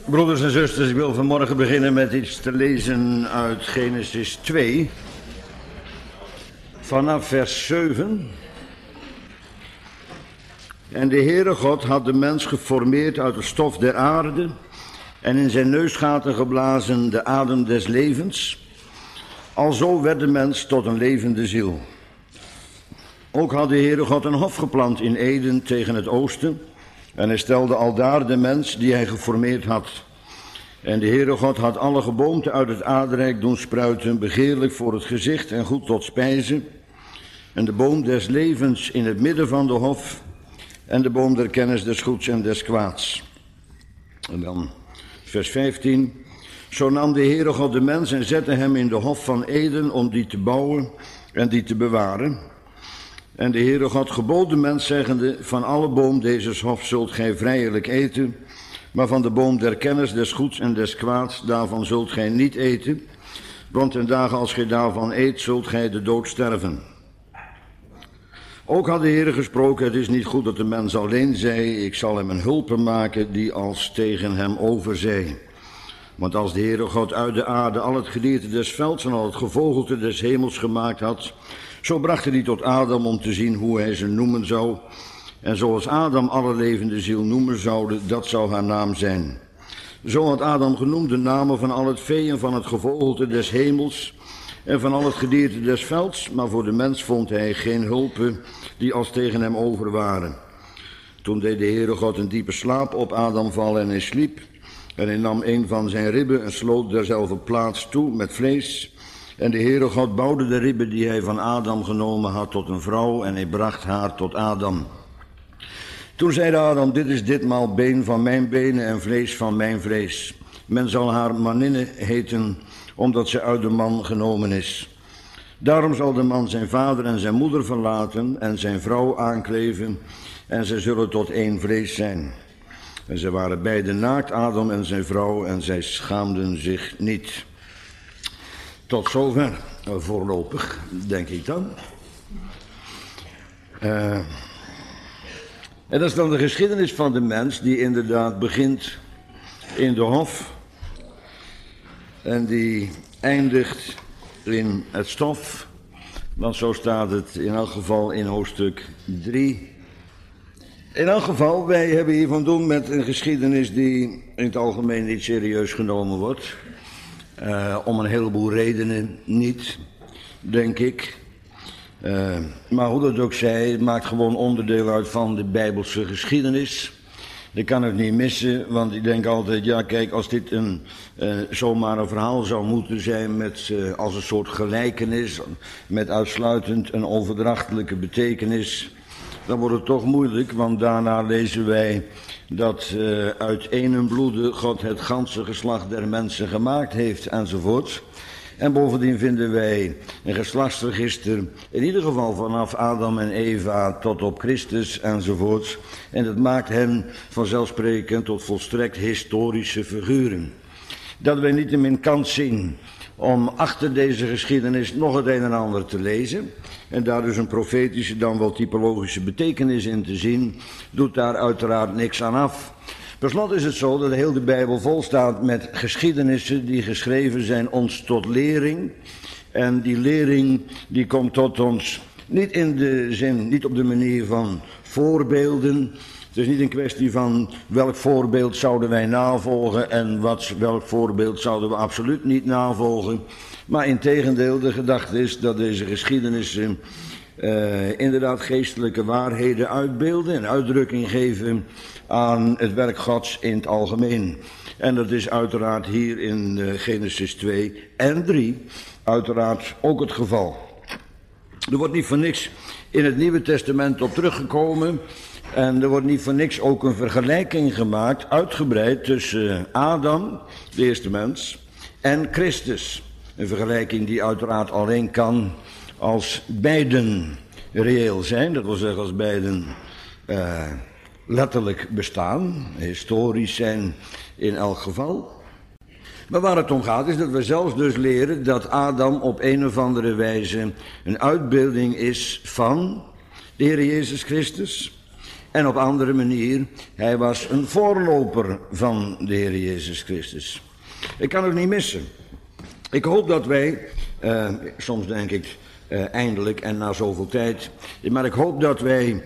Broeders en zusters, ik wil vanmorgen beginnen met iets te lezen uit Genesis 2. Vanaf vers 7. En de Heere God had de mens geformeerd uit het stof der aarde en in zijn neusgaten geblazen de adem des levens. Alzo werd de mens tot een levende ziel. Ook had de Heere God een hof geplant in Eden tegen het oosten. En hij stelde aldaar de mens die hij geformeerd had. En de Heere God had alle geboomten uit het aardrijk doen spruiten, begeerlijk voor het gezicht en goed tot spijzen. En de boom des levens in het midden van de hof. En de boom der kennis des goeds en des kwaads. En dan vers 15. Zo nam de Heere God de mens en zette hem in de hof van Eden om die te bouwen en die te bewaren. En de Heere God gebood de mens zeggende, van alle boom dezes hof zult gij vrijelijk eten, maar van de boom der kennis des goeds en des kwaads, daarvan zult gij niet eten, want ten dagen als gij daarvan eet, zult gij de dood sterven. Ook had de Heere gesproken, het is niet goed dat de mens alleen zij, ik zal hem een hulper maken die als tegen hem overzij. Want als de Heere God uit de aarde al het gedierte des velds en al het gevogelte des hemels gemaakt had, zo bracht hij tot Adam om te zien hoe hij ze noemen zou. En zoals Adam alle levende ziel noemen zoude, dat zou haar naam zijn. Zo had Adam genoemd de namen van al het vee en van het gevogelte des hemels en van al het gedierte des velds, maar voor de mens vond hij geen hulpen die als tegen hem over waren. Toen deed de Heere God een diepe slaap op Adam vallen en hij sliep. En hij nam een van zijn ribben en sloot derzelfde plaats toe met vlees. En de Heere God bouwde de ribben die hij van Adam genomen had tot een vrouw en hij bracht haar tot Adam. Toen zei Adam, dit is ditmaal been van mijn benen en vlees van mijn vlees. Men zal haar maninne heten, omdat ze uit de man genomen is. Daarom zal de man zijn vader en zijn moeder verlaten en zijn vrouw aankleven en zij zullen tot één vlees zijn. En ze waren beiden naakt, Adam en zijn vrouw, en zij schaamden zich niet. Tot zover, voorlopig, denk ik dan. En dat is dan de geschiedenis van de mens die inderdaad begint in de hof. En die eindigt in het stof. Want zo staat het in elk geval in hoofdstuk 3. In elk geval, wij hebben hier van doen met een geschiedenis die in het algemeen niet serieus genomen wordt. Om een heleboel redenen niet, denk ik. Maar hoe dat ook zij, het maakt gewoon onderdeel uit van de Bijbelse geschiedenis. Ik kan het niet missen, want ik denk altijd, ja kijk, als dit zomaar een verhaal zou moeten zijn met als een soort gelijkenis, met uitsluitend een overdrachtelijke betekenis, dan wordt het toch moeilijk, want daarna lezen wij dat uit één bloede God het ganse geslacht der mensen gemaakt heeft enzovoort. En bovendien vinden wij een geslachtsregister, in ieder geval vanaf Adam en Eva tot op Christus enzovoort. En dat maakt hen vanzelfsprekend tot volstrekt historische figuren. Dat wij niettemin kans zien om achter deze geschiedenis nog het een en ander te lezen en daar dus een profetische dan wel typologische betekenis in te zien, doet daar uiteraard niks aan af. Per slot is het zo dat de hele Bijbel vol staat met geschiedenissen die geschreven zijn ons tot lering. En die lering die komt tot ons niet in de zin, niet op de manier van voorbeelden. Het is niet een kwestie van welk voorbeeld zouden wij navolgen en welk voorbeeld zouden we absoluut niet navolgen. Maar integendeel, de gedachte is dat deze geschiedenissen inderdaad geestelijke waarheden uitbeelden en uitdrukking geven aan het werk Gods in het algemeen. En dat is uiteraard hier in Genesis 2 en 3 uiteraard ook het geval. Er wordt niet voor niks in het Nieuwe Testament op teruggekomen. En er wordt niet voor niks ook een vergelijking gemaakt, uitgebreid, tussen Adam, de eerste mens, en Christus. Een vergelijking die uiteraard alleen kan als beiden reëel zijn. Dat wil zeggen als beiden letterlijk bestaan, historisch zijn in elk geval. Maar waar het om gaat is dat we zelfs dus leren dat Adam op een of andere wijze een uitbeelding is van de Heer Jezus Christus. En op andere manier, hij was een voorloper van de Heer Jezus Christus. Ik kan het niet missen. Ik hoop dat wij, soms denk ik eindelijk en na zoveel tijd, maar ik hoop dat wij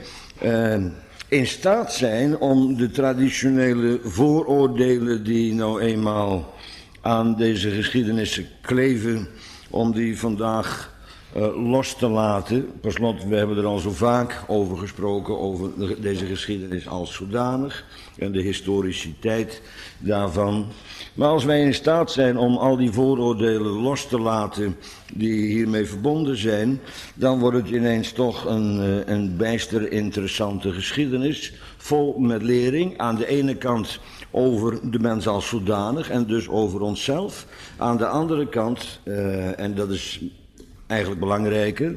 in staat zijn om de traditionele vooroordelen die nou eenmaal aan deze geschiedenissen kleven, om die vandaag los te laten. Per slot, we hebben er al zo vaak over gesproken, over deze geschiedenis als zodanig en de historiciteit daarvan. Maar als wij in staat zijn om al die vooroordelen los te laten die hiermee verbonden zijn, dan wordt het ineens toch een bijster interessante geschiedenis, vol met lering. Aan de ene kant over de mens als zodanig en dus over onszelf. Aan de andere kant, en dat is eigenlijk belangrijker,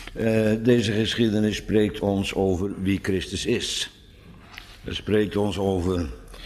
deze geschiedenis spreekt ons over wie Christus is. Het spreekt ons over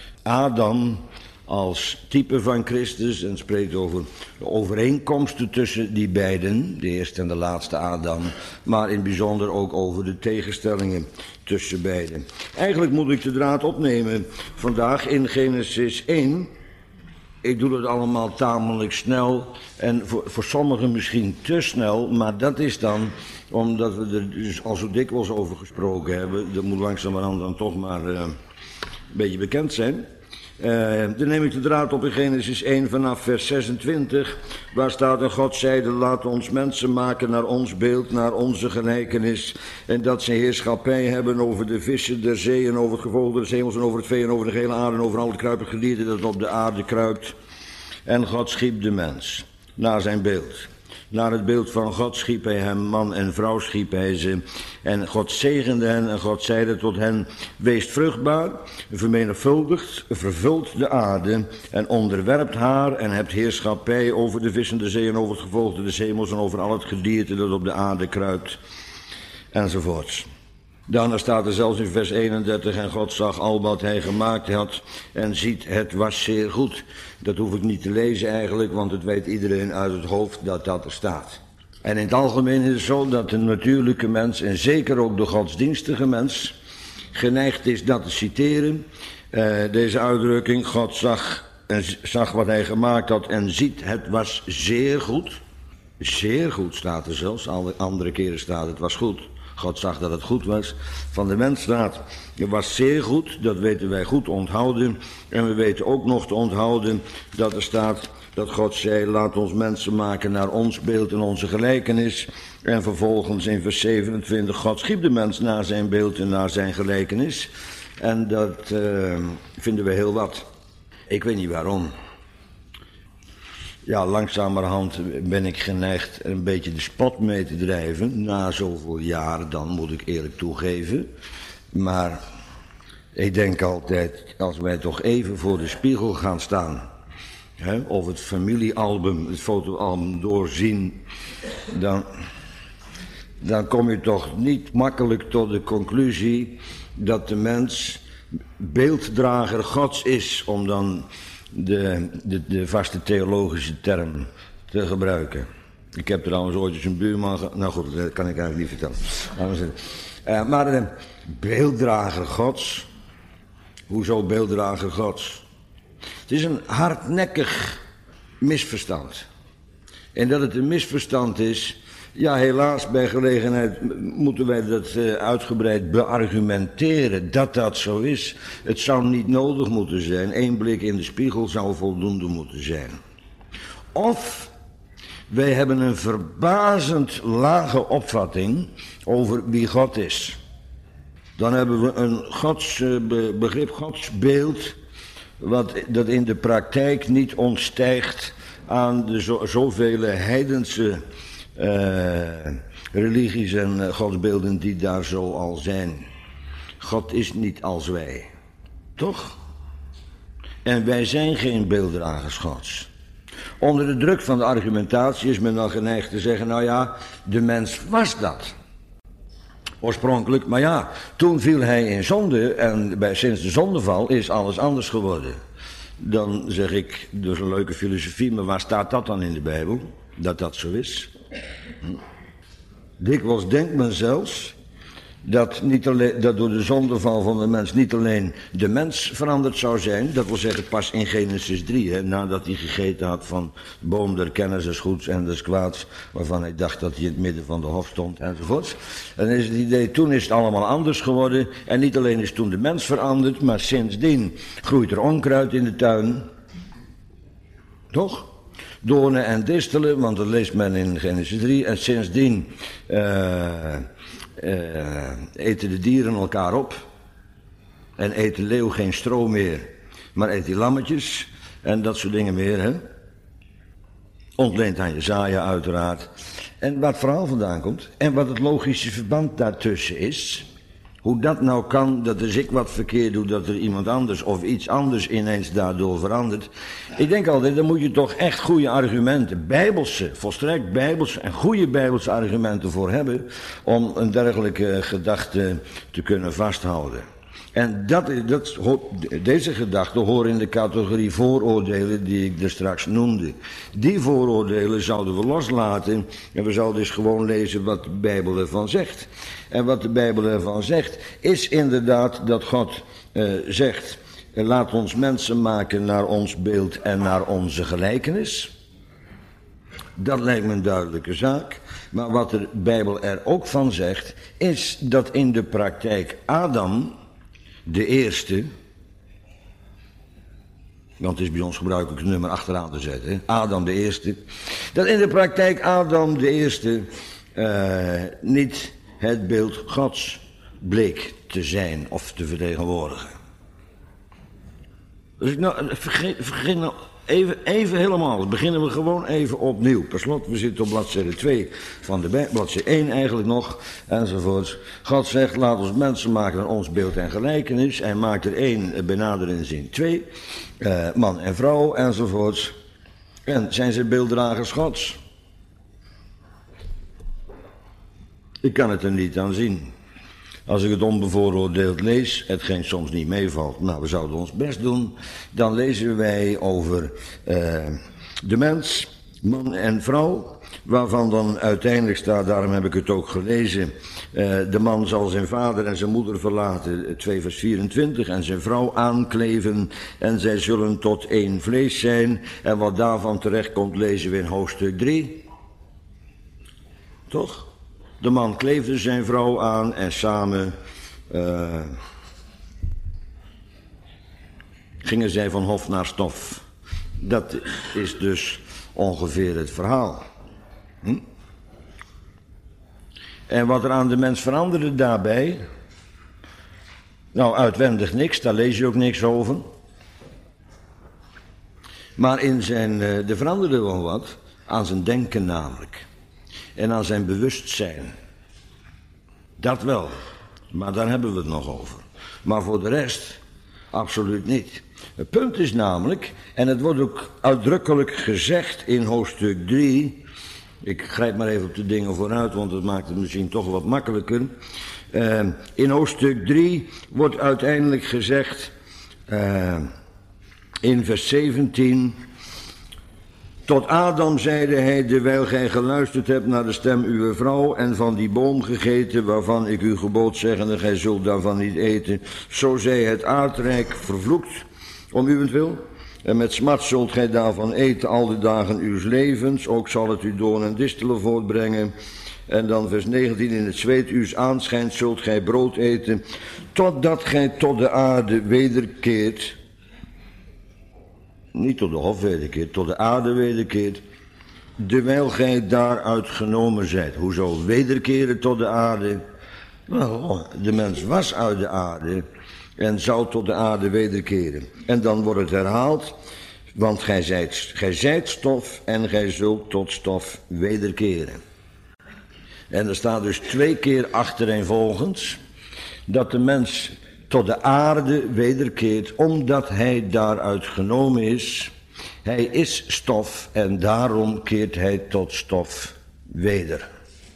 Adam als type van Christus en spreekt over de overeenkomsten tussen die beiden, de eerste en de laatste Adam, maar in het bijzonder ook over de tegenstellingen tussen beiden. Eigenlijk moet ik de draad opnemen vandaag in Genesis 1. Ik doe het allemaal tamelijk snel en voor sommigen misschien te snel, maar dat is dan omdat we er dus al zo dikwijls over gesproken hebben. Dat moet langzamerhand dan toch maar een beetje bekend zijn. Dan neem ik de draad op in Genesis 1 vanaf vers 26, waar staat: en God zeide, laat ons mensen maken naar ons beeld, naar onze gelijkenis, en dat ze heerschappij hebben over de vissen der zee en over het gevolg des hemels en over het vee en over de gehele aarde en over al het kruipend gedierte dat op de aarde kruipt. En God schiep de mens naar zijn beeld. Naar het beeld van God schiep hij hem, man en vrouw schiep hij ze. En God zegende hen en God zeide tot hen, weest vruchtbaar, vermenigvuldigt, vervult de aarde en onderwerpt haar en hebt heerschappij over de vissen der zee en over het gevolgde des hemels en over al het gedierte dat op de aarde kruipt, enzovoorts. Daarna staat er zelfs in vers 31, en God zag al wat hij gemaakt had en ziet, het was zeer goed. Dat hoef ik niet te lezen eigenlijk, want het weet iedereen uit het hoofd dat dat er staat. En in het algemeen is het zo dat de natuurlijke mens, en zeker ook de godsdienstige mens, geneigd is dat te citeren. Deze uitdrukking, God zag wat hij gemaakt had en ziet, het was zeer goed. Zeer goed staat er zelfs, andere keren staat het was goed. God zag dat het goed was. Van de mens staat, het was zeer goed, dat weten wij goed onthouden. En we weten ook nog te onthouden dat er staat dat God zei, laat ons mensen maken naar ons beeld en onze gelijkenis. En vervolgens in vers 27, God schiep de mens naar zijn beeld en naar zijn gelijkenis. En dat vinden we heel wat. Ik weet niet waarom. Ja, langzamerhand ben ik geneigd een beetje de spot mee te drijven. Na zoveel jaren dan, moet ik eerlijk toegeven. Maar ik denk altijd, als wij toch even voor de spiegel gaan staan, of het familiealbum, het fotoalbum doorzien, dan kom je toch niet makkelijk tot de conclusie dat de mens beelddrager Gods is, om dan de vaste theologische term te gebruiken. Ik heb trouwens ooit eens een buurman nou goed, dat kan ik eigenlijk niet vertellen. Maar de beelddrager Gods. Hoezo beelddrager Gods? Het is een hardnekkig misverstand. En dat het een misverstand is, ja, helaas, bij gelegenheid moeten wij dat uitgebreid beargumenteren, dat dat zo is. Het zou niet nodig moeten zijn. 1 blik in de spiegel zou voldoende moeten zijn. Of wij hebben een verbazend lage opvatting over wie God is. Dan hebben we een begrip godsbeeld, dat in de praktijk niet ontstijgt aan de zoveel heidense religies en godsbeelden die daar zo al zijn. God is niet als wij, toch? En wij zijn geen beelddragers Gods. Onder de druk van de argumentatie is men dan geneigd te zeggen, nou ja, de mens was dat. Oorspronkelijk, maar ja, toen viel hij in zonde en sinds de zondeval is alles anders geworden. Dan zeg ik, dus een leuke filosofie, maar waar staat dat dan in de Bijbel? Dat dat zo is? Dikwijls denkt men zelfs dat door de zondeval van de mens niet alleen de mens veranderd zou zijn, dat wil zeggen pas in Genesis 3, nadat hij gegeten had van de boom der kennis des goeds en des kwaads, waarvan hij dacht dat hij in het midden van de hof stond enzovoorts. En is het idee, toen is het allemaal anders geworden en niet alleen is toen de mens veranderd, maar sindsdien groeit er onkruid in de tuin. Toch? Doornen en distelen, want dat leest men in Genesis 3. En sindsdien eten de dieren elkaar op. En eet de leeuw geen stro meer, maar eet die lammetjes. En dat soort dingen meer, hè. Ontleend aan Jesaja uiteraard. En waar het verhaal vandaan komt. En wat het logische verband daartussen is. Hoe dat nou kan, dat als ik wat verkeerd doe, dat er iemand anders of iets anders ineens daardoor verandert. Ik denk altijd, daar moet je toch echt goede argumenten, bijbelse, volstrekt bijbelse en goede bijbelse argumenten voor hebben, om een dergelijke gedachte te kunnen vasthouden. En deze gedachten horen in de categorie vooroordelen die ik er straks noemde. Die vooroordelen zouden we loslaten en we zouden dus gewoon lezen wat de Bijbel ervan zegt. En wat de Bijbel ervan zegt is inderdaad dat God zegt, laat ons mensen maken naar ons beeld en naar onze gelijkenis. Dat lijkt me een duidelijke zaak. Maar wat de Bijbel er ook van zegt, is dat in de praktijk Adam, de eerste, want het is bij ons gebruikelijk een nummer achteraan te zetten, hè? Adam de eerste, dat in de praktijk Adam de eerste niet het beeld Gods bleek te zijn of te vertegenwoordigen. Dus ik begin nou even helemaal, dan beginnen we gewoon even opnieuw. Per slot, we zitten op bladzijde 2 van de Bijbel, bladzijde 1 eigenlijk nog, enzovoorts. God zegt, laat ons mensen maken naar ons beeld en gelijkenis. Hij maakt er 1, benaderende zin 2, man en vrouw, enzovoorts. En zijn ze beelddragers Gods? Ik kan het er niet aan zien. Als ik het onbevooroordeeld lees, hetgeen soms niet meevalt, nou, we zouden ons best doen, dan lezen wij over de mens, man en vrouw, waarvan dan uiteindelijk staat, daarom heb ik het ook gelezen, de man zal zijn vader en zijn moeder verlaten, 2 vers 24, en zijn vrouw aankleven en zij zullen tot één vlees zijn. En wat daarvan terecht komt, lezen we in hoofdstuk 3. Toch? De man kleefde zijn vrouw aan en samen gingen zij van hof naar stof. Dat is dus ongeveer het verhaal. En wat er aan de mens veranderde daarbij? Nou, uitwendig niks, daar lees je ook niks over. Maar er veranderde wel wat aan zijn denken namelijk. En aan zijn bewustzijn. Dat wel. Maar daar hebben we het nog over. Maar voor de rest, absoluut niet. Het punt is namelijk, en het wordt ook uitdrukkelijk gezegd in hoofdstuk 3... Ik grijp maar even op de dingen vooruit, want dat maakt het misschien toch wat makkelijker. In hoofdstuk 3 wordt uiteindelijk gezegd, in vers 17... Tot Adam zeide hij, terwijl gij geluisterd hebt naar de stem uw vrouw en van die boom gegeten, waarvan ik u gebood zeggende, gij zult daarvan niet eten. Zo zij het aardrijk vervloekt om uwentwil. En met smart zult gij daarvan eten al de dagen uws levens. Ook zal het u doorn en distelen voortbrengen. En dan vers 19, in het zweet uws aanschijnt zult gij brood eten, totdat gij tot de aarde wederkeert. Niet tot de hof wederkeert, tot de aarde wederkeert, terwijl gij daaruit genomen zijt. Hoezo wederkeren tot de aarde? Nou, de mens was uit de aarde en zou tot de aarde wederkeren. En dan wordt het herhaald, want gij zijt stof en gij zult tot stof wederkeren. En er staat dus 2 keer achtereenvolgens dat de mens tot de aarde wederkeert, omdat hij daaruit genomen is. Hij is stof en daarom keert hij tot stof weder.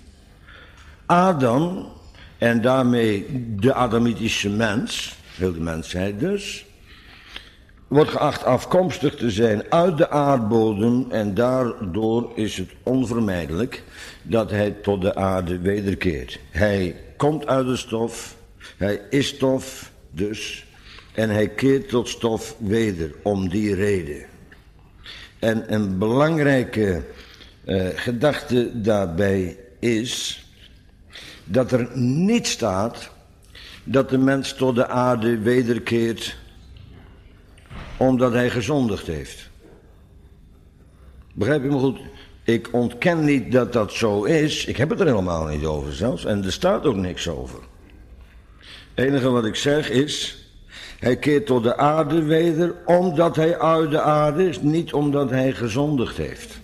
Adam, en daarmee de Adamitische mens, heel de mensheid dus, wordt geacht afkomstig te zijn uit de aardbodem en daardoor is het onvermijdelijk dat hij tot de aarde wederkeert. Hij komt uit de stof, hij is stof dus en hij keert tot stof weder om die reden. En een belangrijke gedachte daarbij is dat er niet staat dat de mens tot de aarde wederkeert omdat hij gezondigd heeft. Begrijp je me goed? Ik ontken niet dat dat zo is. Ik heb het er helemaal niet over zelfs. En er staat ook niks over. Het enige wat ik zeg is, hij keert tot de aarde weder omdat hij uit de aarde is, niet omdat hij gezondigd heeft.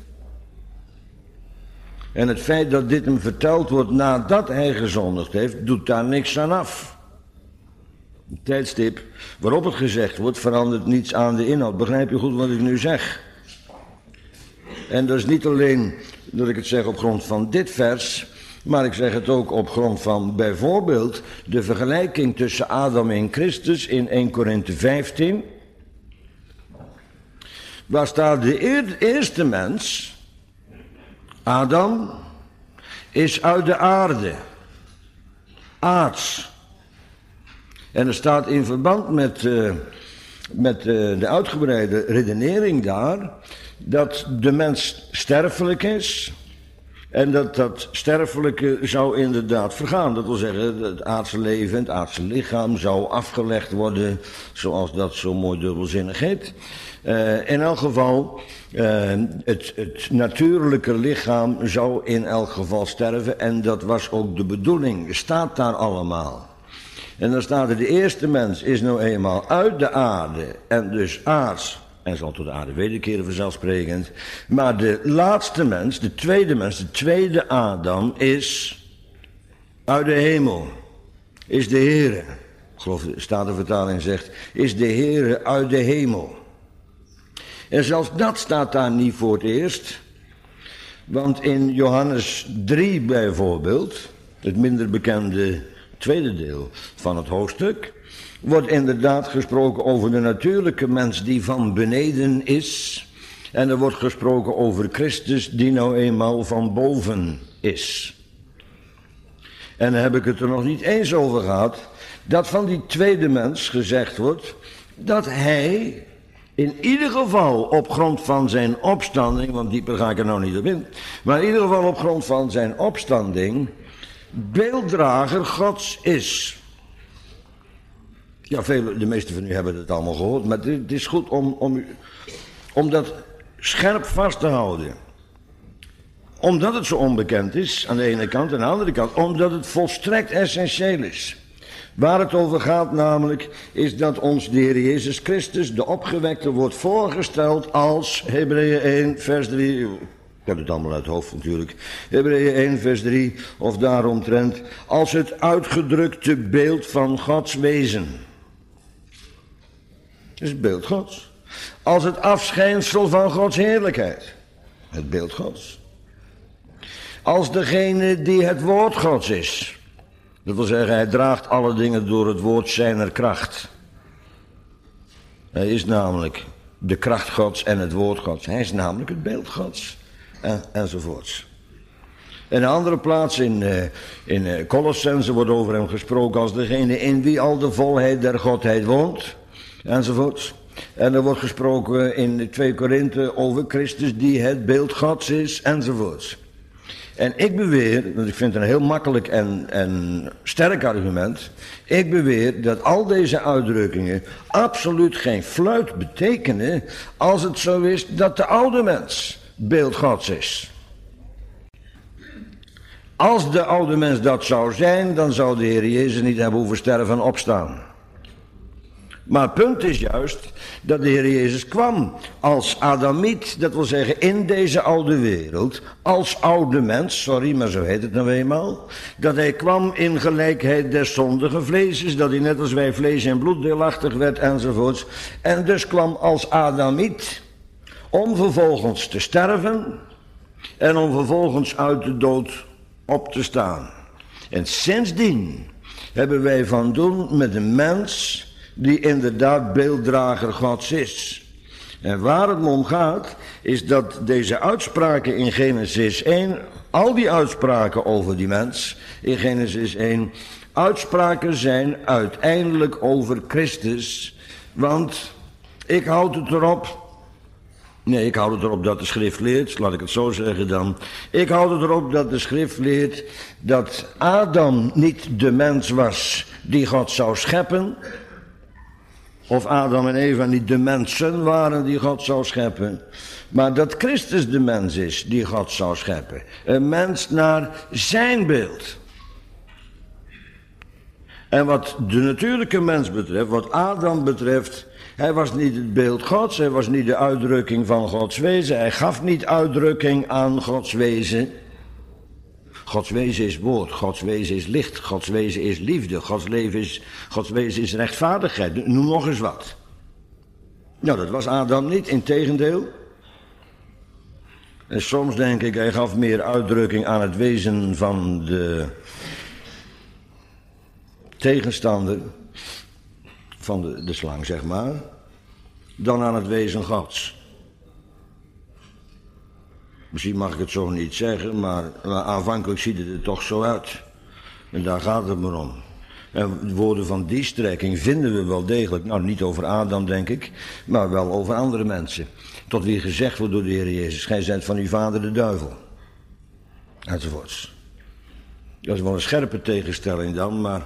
En het feit dat dit hem verteld wordt nadat hij gezondigd heeft, doet daar niks aan af. Het tijdstip waarop het gezegd wordt, verandert niets aan de inhoud. Begrijp je goed wat ik nu zeg? En dat is niet alleen dat ik het zeg op grond van dit vers, maar ik zeg het ook op grond van bijvoorbeeld de vergelijking tussen Adam en Christus in 1 Korinthe 15. Waar staat de eerste mens, Adam, is uit de aarde, aards. En er staat in verband met de uitgebreide redenering daar, dat de mens sterfelijk is en dat sterfelijke zou inderdaad vergaan. Dat wil zeggen, het aardse leven, het aardse lichaam zou afgelegd worden, zoals dat zo mooi dubbelzinnig heet. In elk geval, het natuurlijke lichaam zou in elk geval sterven en dat was ook de bedoeling, staat daar allemaal. En dan staat er, de eerste mens is nou eenmaal uit de aarde en dus aards en zal tot de aarde wederkeren vanzelfsprekend. Maar de laatste mens, de tweede Adam is uit de hemel, is de Heere. Ik geloof de Statenvertaling zegt, is de Heere uit de hemel. En zelfs dat staat daar niet voor het eerst. Want in Johannes 3 bijvoorbeeld, het minder bekende tweede deel van het hoofdstuk, wordt inderdaad gesproken over de natuurlijke mens die van beneden is. En er wordt gesproken over Christus die nou eenmaal van boven is. En dan heb ik het er nog niet eens over gehad, dat van die tweede mens gezegd wordt, dat hij in ieder geval op grond van zijn opstanding, want dieper ga ik er nou niet op in, maar in ieder geval op grond van zijn opstanding, beelddrager Gods is. Ja, de meesten van u hebben het allemaal gehoord, maar het is goed om dat scherp vast te houden. Omdat het zo onbekend is, aan de ene kant, en aan de andere kant, omdat het volstrekt essentieel is. Waar het over gaat namelijk, is dat ons de Heer Jezus Christus, de opgewekte, wordt voorgesteld als, Hebreeën 1 vers 3... Ik heb het allemaal uit het hoofd natuurlijk. Hebreeën 1 vers 3 of daaromtrent. Als het uitgedrukte beeld van Gods wezen. Dat is het beeld Gods. Als het afschijnsel van Gods heerlijkheid. Het beeld Gods. Als degene die het woord Gods is. Dat wil zeggen, hij draagt alle dingen door het woord zijner kracht. Hij is namelijk de kracht Gods en het woord Gods. Hij is namelijk het beeld Gods. Enzovoorts. En een andere plaats in Colossense wordt over hem gesproken als degene in wie al de volheid der Godheid woont. Enzovoorts. En er wordt gesproken in 2 Korinthe over Christus die het beeld Gods is. Enzovoorts. En ik beweer, want ik vind het een heel makkelijk en sterk argument. Ik beweer dat al deze uitdrukkingen absoluut geen fluit betekenen als het zo is dat de oude mens beeld Gods is. Als de oude mens dat zou zijn, dan zou de Heer Jezus niet hebben hoeven sterven en opstaan. Maar het punt is juist dat de Heer Jezus kwam als Adamiet, dat wil zeggen in deze oude wereld, als oude mens, maar zo heet het nou eenmaal, dat hij kwam in gelijkheid des zondige vleeses, dat hij net als wij vlees en bloed deelachtig werd enzovoorts, en dus kwam als Adamiet, om vervolgens te sterven en om vervolgens uit de dood op te staan. En sindsdien hebben wij van doen met een mens die inderdaad beelddrager Gods is. En waar het me om gaat, is dat deze uitspraken in Genesis 1, al die uitspraken over die mens in Genesis 1, uitspraken zijn uiteindelijk over Christus. Want ik houd het erop. Nee, ik houd het erop dat de schrift leert, laat ik het zo zeggen dan. Ik houd het erop dat de schrift leert dat Adam niet de mens was die God zou scheppen. Of Adam en Eva niet de mensen waren die God zou scheppen. Maar dat Christus de mens is die God zou scheppen. Een mens naar zijn beeld. En wat de natuurlijke mens betreft, wat Adam betreft, hij was niet het beeld Gods, hij was niet de uitdrukking van Gods wezen, hij gaf niet uitdrukking aan Gods wezen. Gods wezen is woord, Gods wezen is licht, Gods wezen is liefde, Gods wezen is rechtvaardigheid, noem nog eens wat. Nou, dat was Adam niet, integendeel. En soms denk ik, hij gaf meer uitdrukking aan het wezen van de tegenstander, van de slang zeg maar, dan aan het wezen Gods. Misschien mag ik het zo niet zeggen, maar aanvankelijk ziet het er toch zo uit. En daar gaat het maar om. En woorden van die strekking vinden we wel degelijk, nou niet over Adam denk ik, maar wel over andere mensen. Tot wie gezegd wordt door de Heer Jezus, gij zijt van uw vader de duivel. Enzovoorts. Dat is wel een scherpe tegenstelling dan, maar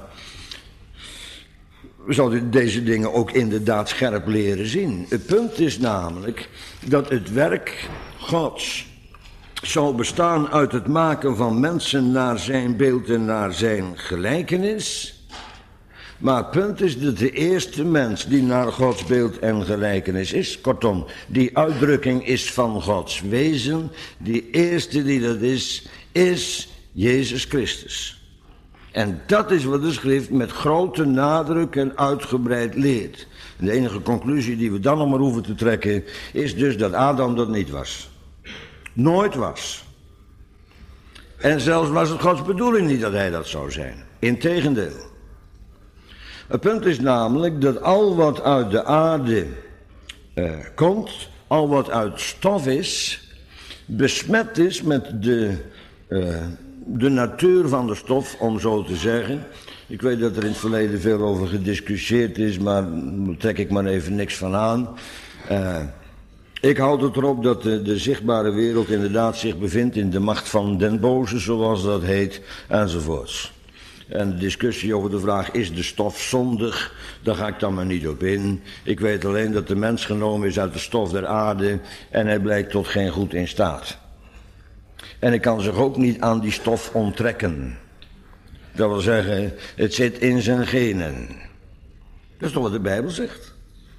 we zouden deze dingen ook inderdaad scherp leren zien. Het punt is namelijk dat het werk Gods zou bestaan uit het maken van mensen naar zijn beeld en naar zijn gelijkenis. Maar het punt is dat de eerste mens die naar Gods beeld en gelijkenis is, kortom, die uitdrukking is van Gods wezen, die eerste die dat is Jezus Christus. En dat is wat de schrift met grote nadruk en uitgebreid leert. En de enige conclusie die we dan nog maar hoeven te trekken, is dus dat Adam dat niet was. Nooit was. En zelfs was het Gods bedoeling niet dat hij dat zou zijn. Integendeel. Het punt is namelijk dat al wat uit de aarde komt, al wat uit stof is, besmet is met de natuur van de stof, om zo te zeggen. Ik weet dat er in het verleden veel over gediscussieerd is, maar daar trek ik maar even niks van aan. Ik houd het erop dat de zichtbare wereld inderdaad zich bevindt in de macht van den boze, zoals dat heet, enzovoorts. En de discussie over de vraag, is de stof zondig? Daar ga ik dan maar niet op in. Ik weet alleen dat de mens genomen is uit de stof der aarde en hij blijkt tot geen goed in staat. En hij kan zich ook niet aan die stof onttrekken. Dat wil zeggen, het zit in zijn genen. Dat is toch wat de Bijbel zegt?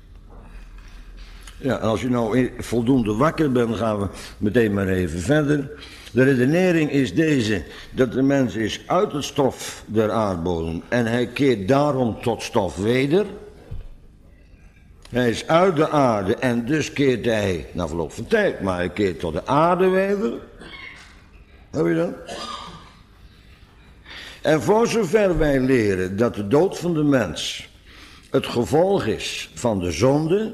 Ja, en als je nou voldoende wakker bent, gaan we meteen maar even verder. De redenering is deze, dat de mens is uit het stof der aardbodem en hij keert daarom tot stof weder. Hij is uit de aarde en dus keert hij, na verloop van tijd, maar hij keert tot de aarde weder. Heb je dat? En voor zover wij leren dat de dood van de mens het gevolg is van de zonde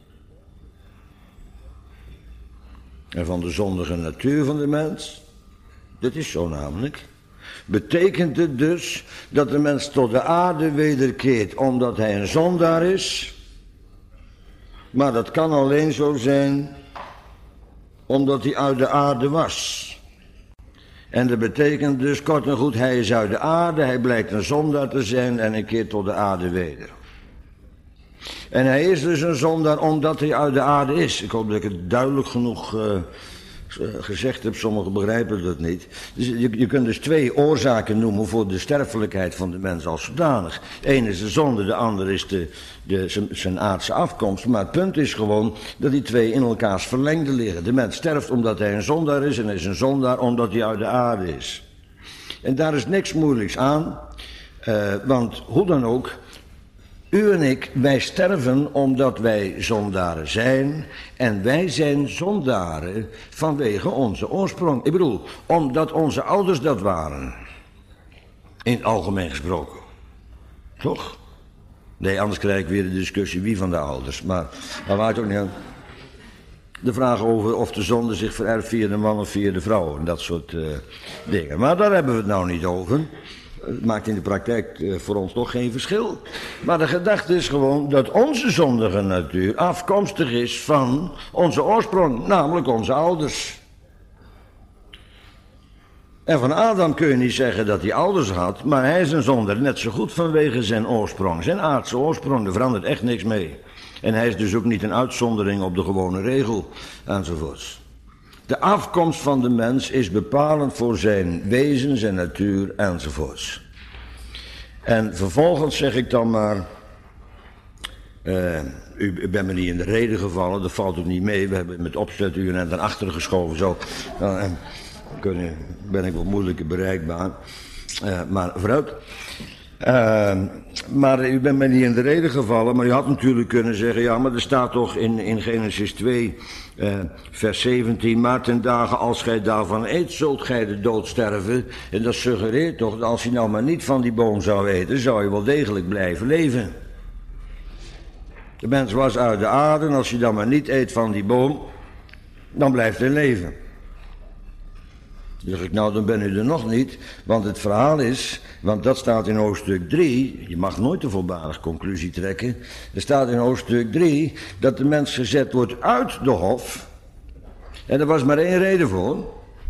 en van de zondige natuur van de mens, dat is zo namelijk, betekent het dus dat de mens tot de aarde wederkeert omdat hij een zondaar is, maar dat kan alleen zo zijn omdat hij uit de aarde was. En dat betekent dus kort en goed, hij is uit de aarde, hij blijkt een zondaar te zijn en hij keert tot de aarde weder. En hij is dus een zondaar omdat hij uit de aarde is. Ik hoop dat ik het duidelijk genoeg gezegd heb, sommigen begrijpen dat niet. Dus je kunt dus twee oorzaken noemen voor de sterfelijkheid van de mens als zodanig. Eén is de zonde, de ander is zijn aardse afkomst. Maar het punt is gewoon dat die twee in elkaars verlengde liggen. De mens sterft omdat hij een zondaar is en hij is een zondaar omdat hij uit de aarde is. En daar is niks moeilijks aan, want hoe dan ook, u en ik, wij sterven omdat wij zondaren zijn. En wij zijn zondaren vanwege onze oorsprong. Ik bedoel, omdat onze ouders dat waren. In het algemeen gesproken. Toch? Nee, anders krijg ik weer de discussie wie van de ouders. Maar daar maakt ook niet aan. De vraag over of de zonde zich vererft via de man of via de vrouw. En dat soort dingen. Maar daar hebben we het nou niet over. Het maakt in de praktijk voor ons toch geen verschil. Maar de gedachte is gewoon dat onze zondige natuur afkomstig is van onze oorsprong. Namelijk onze ouders. En van Adam kun je niet zeggen dat hij ouders had. Maar hij is een zondaar net zo goed vanwege zijn oorsprong. Zijn aardse oorsprong, er verandert echt niks mee. En hij is dus ook niet een uitzondering op de gewone regel, enzovoorts. De afkomst van de mens is bepalend voor zijn wezen, zijn natuur, enzovoorts. En vervolgens zeg ik dan maar, u bent me niet in de reden gevallen, dat valt ook niet mee. We hebben met opzet u net naar achteren geschoven, zo. Dan ben ik wat moeilijker bereikbaar, maar vooruit. Maar u bent mij niet in de reden gevallen, maar u had natuurlijk kunnen zeggen, ja, maar er staat toch in Genesis 2, vers 17, maar ten dagen als gij daarvan eet, zult gij de dood sterven. En dat suggereert toch, dat als je nou maar niet van die boom zou eten, zou je wel degelijk blijven leven. De mens was uit de aarde en als je dan maar niet eet van die boom, dan blijft hij leven. Dan zeg ik, nou, dan ben u er nog niet, want het verhaal is, want dat staat in hoofdstuk 3, je mag nooit een voorbarig conclusie trekken, er staat in hoofdstuk 3 dat de mens gezet wordt uit de hof, en er was maar één reden voor.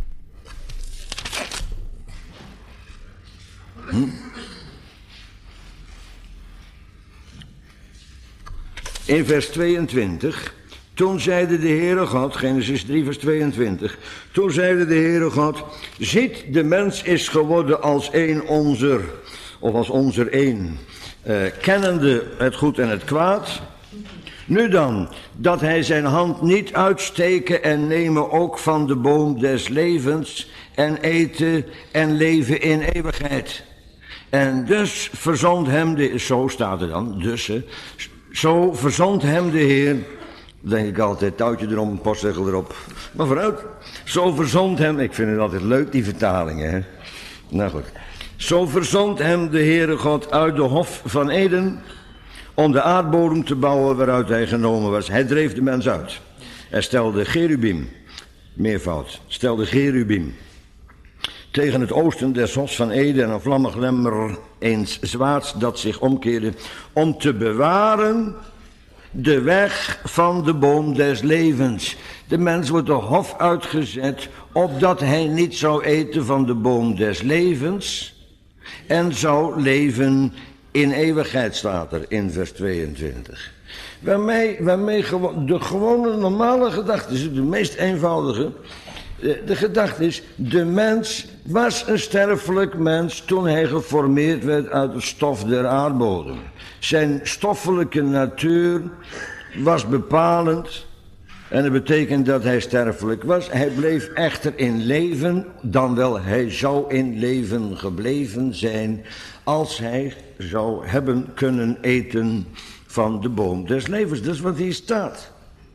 In vers 22... Toen zeide de Heere God, Genesis 3 vers 22, toen zeide de Heere God, ziet, de mens is geworden als een onzer, of als onzer een, kennende het goed en het kwaad. Nu dan, dat hij zijn hand niet uitsteken en nemen ook van de boom des levens en eten en leven in eeuwigheid. En dus verzond hem de, zo staat er dan, dus, zo verzond hem de Heer. Denk ik altijd, touwtje erom, postzegel erop. Maar vooruit, zo verzond hem, ik vind het altijd leuk die vertalingen, hè. Nou goed. Zo verzond hem de Heere God uit de hof van Eden, om de aardbodem te bouwen waaruit hij genomen was. Hij dreef de mens uit. Hij stelde cherubim, meervoud, stelde cherubim tegen het oosten des hofs van Eden en een vlammenglemmer eens zwaards dat zich omkeerde, om te bewaren de weg van de boom des levens. De mens wordt de hof uitgezet, opdat hij niet zou eten van de boom des levens en zou leven in eeuwigheid, staat er in vers 22. Waarmee de gewone normale gedachte is, de meest eenvoudige, de gedachte is, de mens was een sterfelijk mens toen hij geformeerd werd uit het stof der aardbodem. Zijn stoffelijke natuur was bepalend en dat betekent dat hij sterfelijk was. Hij bleef echter in leven, dan wel hij zou in leven gebleven zijn als hij zou hebben kunnen eten van de boom des levens. Dat is wat hier staat.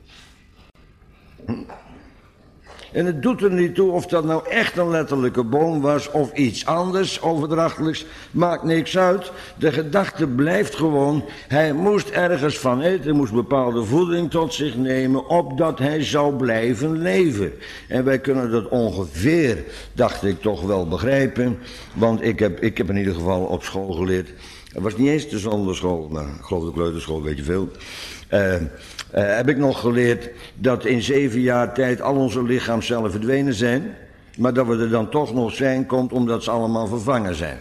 En het doet er niet toe of dat nou echt een letterlijke boom was of iets anders, overdrachtelijks, maakt niks uit. De gedachte blijft gewoon, hij moest ergens van eten, hij moest bepaalde voeding tot zich nemen, opdat hij zou blijven leven. En wij kunnen dat ongeveer, dacht ik, toch wel begrijpen, want ik heb in ieder geval op school geleerd. Het was niet eens de zonderschool, maar ik geloof de kleuterschool, weet je veel. Heb ik nog geleerd dat in 7 jaar tijd al onze lichaamcellen verdwenen zijn, maar dat we er dan toch nog zijn, komt omdat ze allemaal vervangen zijn.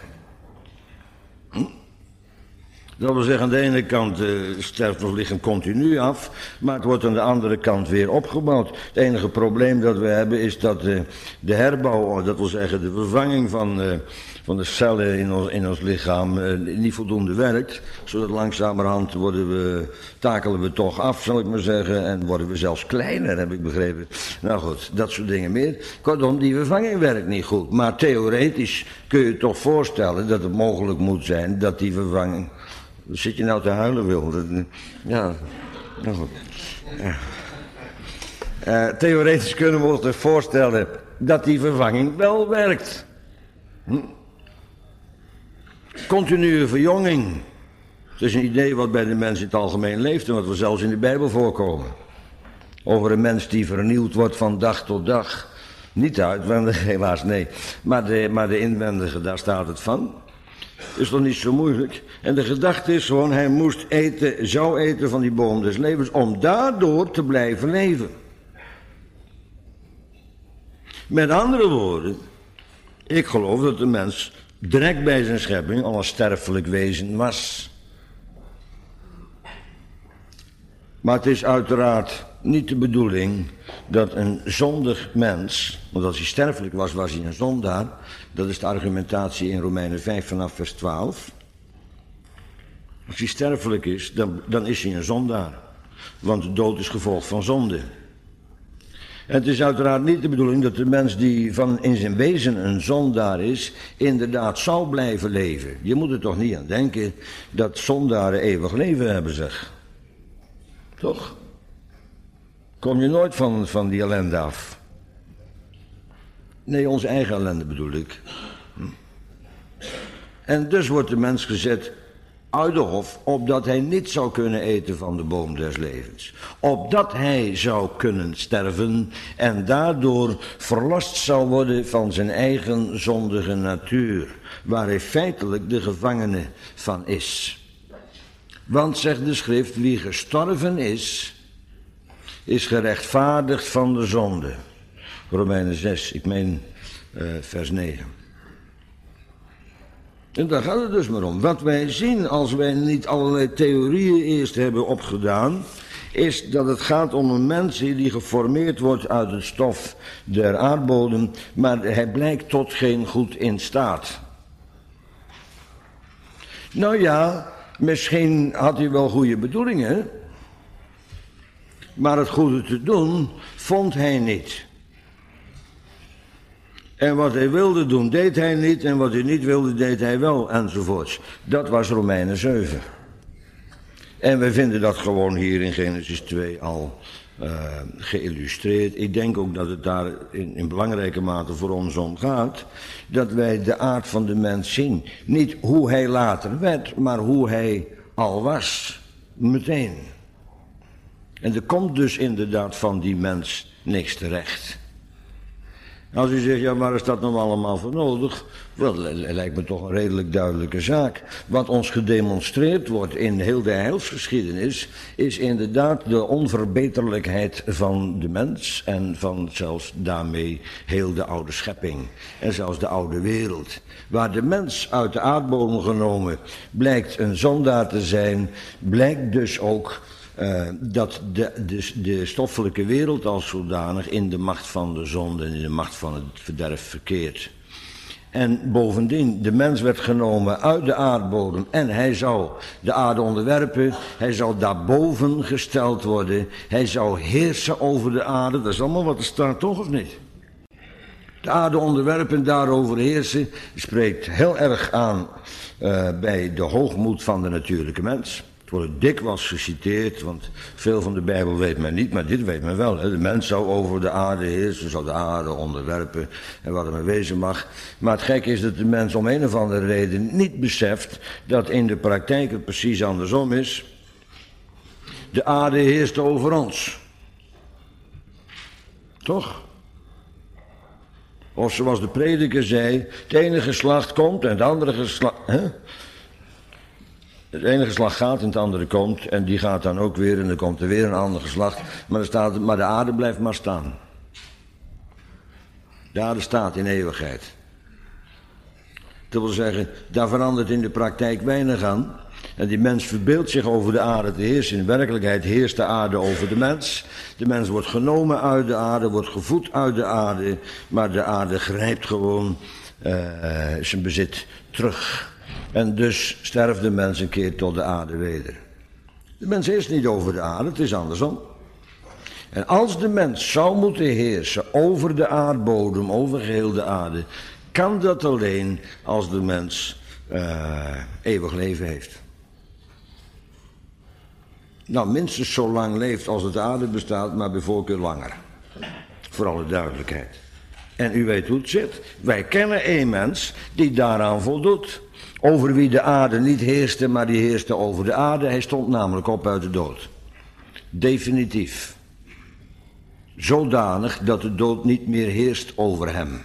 Dat wil zeggen, aan de ene kant sterft ons lichaam continu af, maar het wordt aan de andere kant weer opgebouwd. Het enige probleem dat we hebben is dat de herbouw, dat wil zeggen de vervanging van de cellen in ons lichaam niet voldoende werkt. Zodat langzamerhand takelen we toch af, zal ik maar zeggen, en worden we zelfs kleiner, heb ik begrepen. Nou goed, dat soort dingen meer. Kortom, die vervanging werkt niet goed. Maar theoretisch kun je toch voorstellen dat het mogelijk moet zijn dat die vervanging... Zit je nou te huilen, Wil? Ja, nou goed. Ja. Theoretisch kunnen we ons toch voorstellen dat die vervanging wel werkt. Continue verjonging. Het is een idee wat bij de mens in het algemeen leeft en wat we zelfs in de Bijbel voorkomen. Over een mens die vernieuwd wordt van dag tot dag. Niet de uitwendige, helaas, nee. Maar de inwendige, daar staat het van. Is toch niet zo moeilijk? En de gedachte is gewoon, hij moest eten, zou eten van die boom des levens, om daardoor te blijven leven. Met andere woorden, ik geloof dat de mens direct bij zijn schepping al een sterfelijk wezen was. Maar het is uiteraard niet de bedoeling dat een zondig mens, want als hij sterfelijk was, was hij een zondaar. Dat is de argumentatie in Romeinen 5 vanaf vers 12. Als hij sterfelijk is, dan is hij een zondaar. Want de dood is gevolg van zonde. En het is uiteraard niet de bedoeling dat de mens die van in zijn wezen een zondaar is, inderdaad zal blijven leven. Je moet er toch niet aan denken dat zondaren eeuwig leven hebben, zeg. Toch? Kom je nooit van die ellende af? Nee, onze eigen ellende bedoel ik. En dus wordt de mens gezet uit de hof, opdat hij niet zou kunnen eten van de boom des levens. Opdat hij zou kunnen sterven en daardoor verlost zou worden van zijn eigen zondige natuur, waar hij feitelijk de gevangene van is. Want, zegt de schrift, wie gestorven is gerechtvaardigd van de zonde. Romeinen 6, ik meen vers 9. En daar gaat het dus maar om. Wat wij zien als wij niet allerlei theorieën eerst hebben opgedaan, is dat het gaat om een mens die geformeerd wordt uit het stof der aardbodem, maar hij blijkt tot geen goed in staat. Nou ja, misschien had hij wel goede bedoelingen, maar het goede te doen vond hij niet. En wat hij wilde doen, deed hij niet. En wat hij niet wilde, deed hij wel, enzovoorts. Dat was Romeinen 7. En we vinden dat gewoon hier in Genesis 2 al geïllustreerd. Ik denk ook dat het daar in belangrijke mate voor ons om gaat. Dat wij de aard van de mens zien. Niet hoe hij later werd, maar hoe hij al was. Meteen. En er komt dus inderdaad van die mens niks terecht. Als u zegt, ja, waar is dat nou allemaal voor nodig? Wel, dat lijkt me toch een redelijk duidelijke zaak. Wat ons gedemonstreerd wordt in heel de heilsgeschiedenis, is inderdaad de onverbeterlijkheid van de mens en van zelfs daarmee heel de oude schepping en zelfs de oude wereld. Waar de mens uit de aardbodem genomen blijkt een zondaar te zijn, blijkt dus ook dat de stoffelijke wereld als zodanig in de macht van de zonde en in de macht van het verderf verkeert. En bovendien, de mens werd genomen uit de aardbodem en hij zou de aarde onderwerpen, hij zou daarboven gesteld worden, hij zou heersen over de aarde, dat is allemaal wat er staat, toch of niet? De aarde onderwerpen en daarover heersen spreekt heel erg aan bij de hoogmoed van de natuurlijke mens. Het wordt dikwijls geciteerd, want veel van de Bijbel weet men niet, maar dit weet men wel. Hè? De mens zou over de aarde heersen, zou de aarde onderwerpen en wat er mee wezen mag. Maar het gekke is dat de mens om een of andere reden niet beseft dat in de praktijk het precies andersom is. De aarde heerst over ons. Toch? Of zoals de prediker zei, het ene geslacht komt en het andere geslacht... Het ene geslacht gaat en het andere komt en die gaat dan ook weer en dan komt er weer een ander geslacht. Maar de aarde blijft maar staan. De aarde staat in eeuwigheid. Dat wil zeggen, daar verandert in de praktijk weinig aan. En die mens verbeeldt zich over de aarde te heersen. In werkelijkheid heerst de aarde over de mens. De mens wordt genomen uit de aarde, wordt gevoed uit de aarde. Maar de aarde grijpt gewoon zijn bezit terug. En dus sterft de mens een keer tot de aarde weder. De mens heerst niet over de aarde, het is andersom. En als de mens zou moeten heersen over de aardbodem, over geheel de aarde, kan dat alleen als de mens eeuwig leven heeft. Nou, minstens zo lang leeft als het aarde bestaat, maar bij voorkeur langer. Voor alle duidelijkheid. En u weet hoe het zit. Wij kennen één mens die daaraan voldoet. Over wie de aarde niet heerste, maar die heerste over de aarde. Hij stond namelijk op uit de dood. Definitief. Zodanig dat de dood niet meer heerst over hem.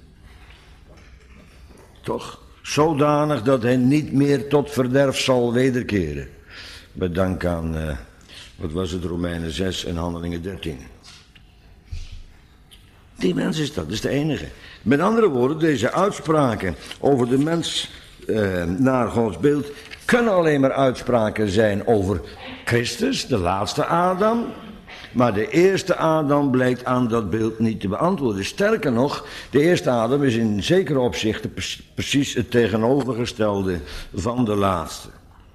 Toch? Zodanig dat hij niet meer tot verderf zal wederkeren. Met dank aan, wat was het, Romeinen 6 en Handelingen 13. Die mens is dat is de enige. Met andere woorden, deze uitspraken over de mens naar Gods beeld kunnen alleen maar uitspraken zijn over Christus, de laatste Adam. Maar de eerste Adam blijkt aan dat beeld niet te beantwoorden. Sterker nog, de eerste Adam is in zekere opzichten precies het tegenovergestelde van de laatste.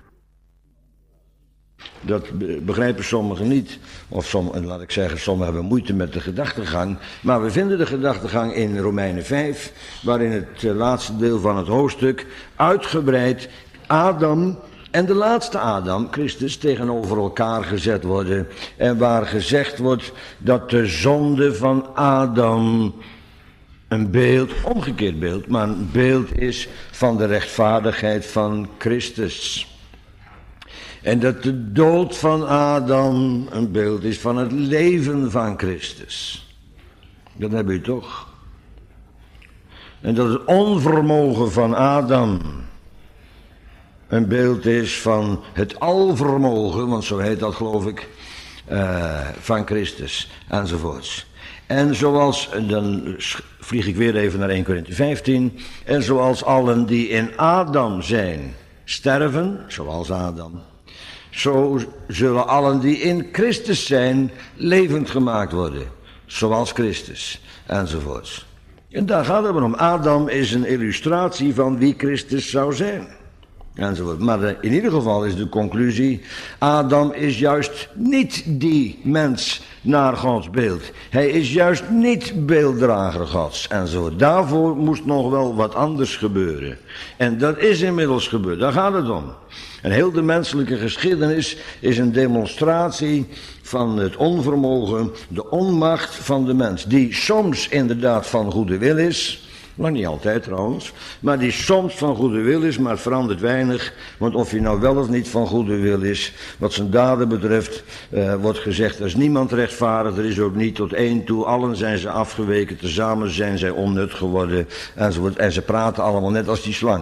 Dat begrijpen sommigen niet. Of laat ik zeggen, sommigen hebben moeite met de gedachtegang. Maar we vinden de gedachtegang in Romeinen 5, waarin het laatste deel van het hoofdstuk uitgebreid Adam en de laatste Adam, Christus, tegenover elkaar gezet worden. En waar gezegd wordt dat de zonde van Adam een beeld, omgekeerd beeld, maar een beeld is van de rechtvaardigheid van Christus. En dat de dood van Adam een beeld is van het leven van Christus. Dat heb je toch. En dat het onvermogen van Adam een beeld is van het alvermogen, want zo heet dat geloof ik, van Christus enzovoorts. En zoals, dan vlieg ik weer even naar 1 Korinthe 15, en zoals allen die in Adam zijn sterven, zoals Adam, zo zullen allen die in Christus zijn levend gemaakt worden, zoals Christus enzovoorts. En daar gaat het om. Adam is een illustratie van wie Christus zou zijn. Enzovoort. Maar in ieder geval is de conclusie, Adam is juist niet die mens naar Gods beeld. Hij is juist niet beelddrager Gods enzovoort. Daarvoor moest nog wel wat anders gebeuren. En dat is inmiddels gebeurd, daar gaat het om. En heel de menselijke geschiedenis is een demonstratie van het onvermogen, de onmacht van de mens. Die soms inderdaad van goede wil is, maar niet altijd trouwens, maar die soms van goede wil is, maar het verandert weinig. Want of hij nou wel of niet van goede wil is, wat zijn daden betreft, wordt gezegd, er is niemand rechtvaardig, er is ook niet tot één toe, allen zijn ze afgeweken, tezamen zijn zij onnut geworden, enzovoort. En ze praten allemaal net als die slang.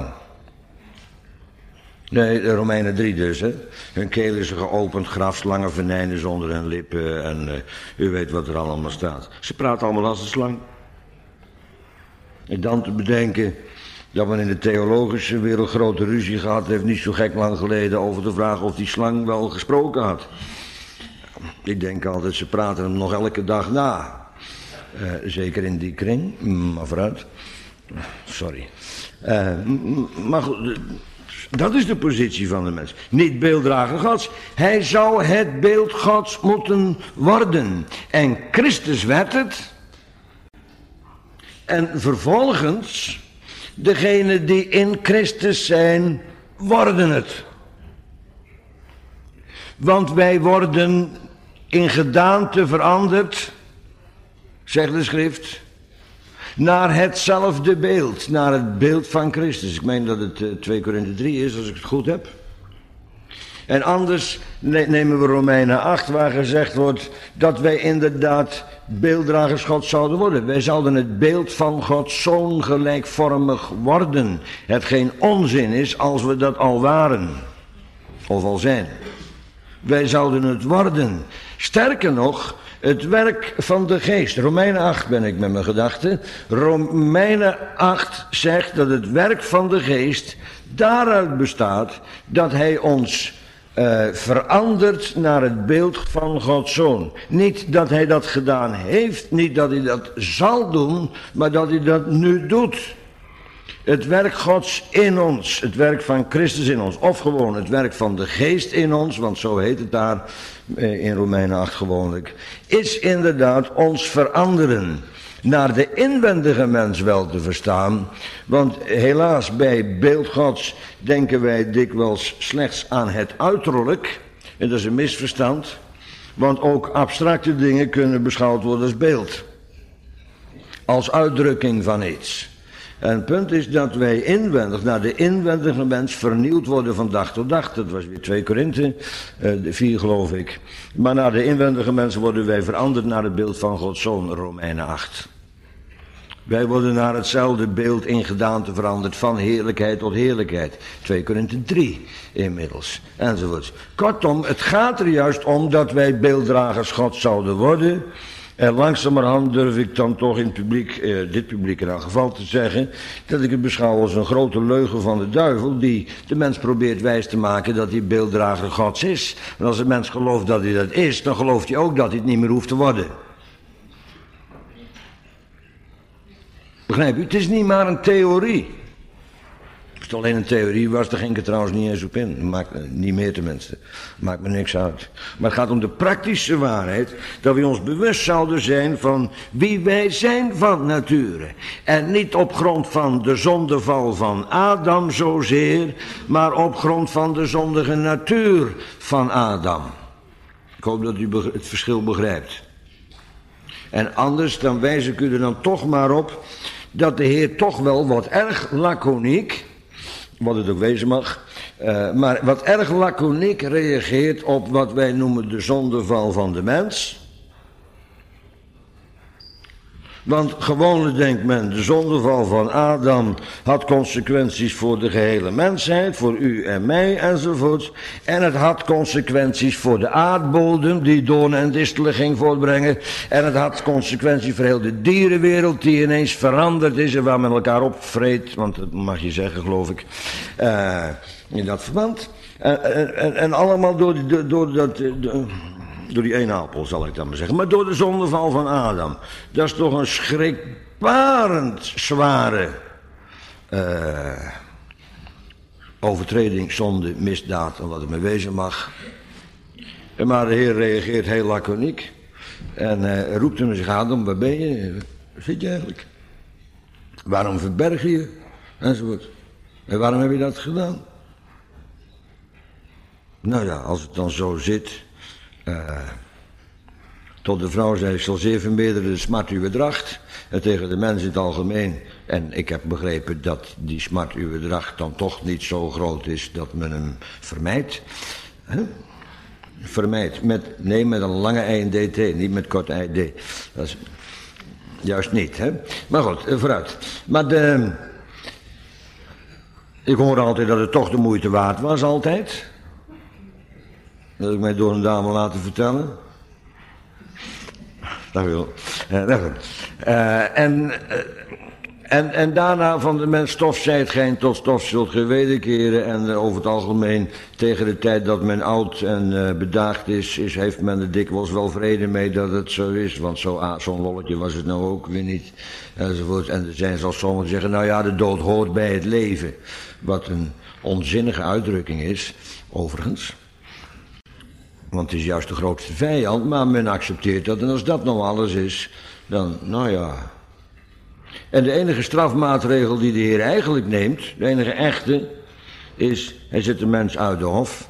Nee, de Romeinen 3 dus, hè. Hun keel is een geopend graf, slangen venijnen zonder hun lippen en u weet wat er allemaal staat. Ze praten allemaal als een slang. En dan te bedenken dat men in de theologische wereld grote ruzie gehad heeft, niet zo gek lang geleden, over de vraag of die slang wel gesproken had. Ik denk altijd, ze praten hem nog elke dag na. Zeker in die kring, maar vooruit. Sorry. Maar goed, dat is de positie van de mens. Niet beelddrager Gods. Hij zou het beeld Gods moeten worden. En Christus werd het. En vervolgens, degenen die in Christus zijn, worden het. Want wij worden in gedaante veranderd, zegt de schrift, naar hetzelfde beeld, naar het beeld van Christus. Ik meen dat het 2 Korinthe 3 is, als ik het goed heb. En anders nemen we Romeinen 8, waar gezegd wordt dat wij inderdaad beelddragers Gods zouden worden. Wij zouden het beeld van Gods Zoon gelijkvormig worden. Hetgeen onzin is als we dat al waren. Of al zijn. Wij zouden het worden. Sterker nog, het werk van de geest. Romeinen 8 ben ik met mijn gedachten. Romeinen 8 zegt dat het werk van de geest daaruit bestaat dat hij ons verandert naar het beeld van Gods Zoon. Niet dat hij dat gedaan heeft, niet dat hij dat zal doen, maar dat hij dat nu doet. Het werk Gods in ons, het werk van Christus in ons, of gewoon het werk van de geest in ons, want zo heet het daar in Romeinen 8 gewoonlijk, is inderdaad ons veranderen. Naar de inwendige mens wel te verstaan, want helaas bij beeld Gods denken wij dikwijls slechts aan het uiterlijk, en dat is een misverstand, want ook abstracte dingen kunnen beschouwd worden als beeld. als uitdrukking van iets. En het punt is dat wij inwendig, naar de inwendige mens vernieuwd worden van dag tot dag. Dat was weer 2 Korinthe 4 geloof ik. Maar naar de inwendige mens worden wij veranderd naar het beeld van Gods Zoon, Romeinen 8. Wij worden naar hetzelfde beeld in gedaante veranderd, van heerlijkheid tot heerlijkheid. 2 Korinthe 3 inmiddels, enzovoort. Kortom, het gaat er juist om dat wij beelddragers Gods zouden worden. En langzamerhand durf ik dan toch in het publiek, dit publiek in elk geval te zeggen, dat ik het beschouw als een grote leugen van de duivel, die de mens probeert wijs te maken dat hij beelddrager Gods is. En als een mens gelooft dat hij dat is, dan gelooft hij ook dat hij het niet meer hoeft te worden. Begrijp u? Het is niet maar een theorie. Als het alleen een theorie was, daar ging ik er trouwens niet eens op in. Niet meer tenminste. Maakt me niks uit. Maar het gaat om de praktische waarheid, dat we ons bewust zouden zijn van wie wij zijn van nature. En niet op grond van de zondeval van Adam zozeer, maar op grond van de zondige natuur van Adam. Ik hoop dat u het verschil begrijpt. En anders dan wijs ik u er dan toch maar op dat de Heer toch wel wat erg laconiek, wat het ook wezen mag, maar wat erg laconiek reageert op wat wij noemen de zondeval van de mens. Want gewoonlijk denkt men, de zondeval van Adam had consequenties voor de gehele mensheid, voor u en mij enzovoort. En het had consequenties voor de aardbodem, die doornen en distelen ging voortbrengen. En het had consequenties voor heel de dierenwereld, die ineens veranderd is en waar men elkaar opvreet, want dat mag je zeggen geloof ik, in dat verband. En allemaal door die ene appel, zal ik dan maar zeggen. Maar door de zondeval van Adam. Dat is toch een schrikbarend zware overtreding, zonde, misdaad en wat het mee wezen mag. Maar de Heer reageert heel laconiek. En roept hem zich aan, waar ben je? Waar zit je eigenlijk? Waarom verberg je je? Enzovoort. En waarom heb je dat gedaan? Nou ja, als het dan zo zit. Tot de vrouw zei, ik zal zeer vermeerderen de smart uw dracht. En tegen de mens in het algemeen. En ik heb begrepen dat die smart uw dracht dan toch niet zo groot is dat men hem vermijdt. Vermijdt. Met een lange I en DT, niet met korte I D. Dat is juist niet, hè. Maar goed, vooruit. Maar ik hoor altijd dat het toch de moeite waard was, altijd. Dat heb ik mij door een dame laten vertellen. Dat wil. En daarna van de mens stof zijt gij, tot stof zult gij wederkeren. En over het algemeen, tegen de tijd dat men oud en bedaagd is, heeft men er dikwijls wel vrede mee dat het zo is. Want zo'n lolletje was het nou ook weer niet. Enzovoort. En er zijn zoals sommigen zeggen, nou ja, de dood hoort bij het leven. Wat een onzinnige uitdrukking is, overigens. Want het is juist de grootste vijand, maar men accepteert dat. En als dat nou alles is, dan, nou ja. En de enige strafmaatregel die de Heer eigenlijk neemt, de enige echte, is, hij zet de mens uit de hof.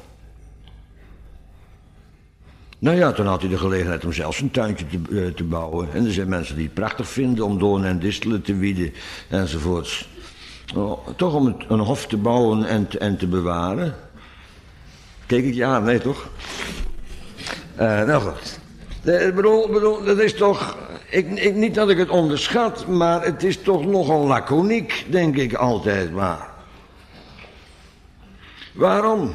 Nou ja, toen had hij de gelegenheid om zelfs een tuintje te bouwen. En er zijn mensen die het prachtig vinden om doornen en distelen te wieden, enzovoorts. Toch om een hof te bouwen en te bewaren. Keek ik je aan? Nee, toch? Nou goed. Ik bedoel, dat is toch... niet dat ik het onderschat, maar het is toch nogal laconiek, denk ik altijd maar. Waarom?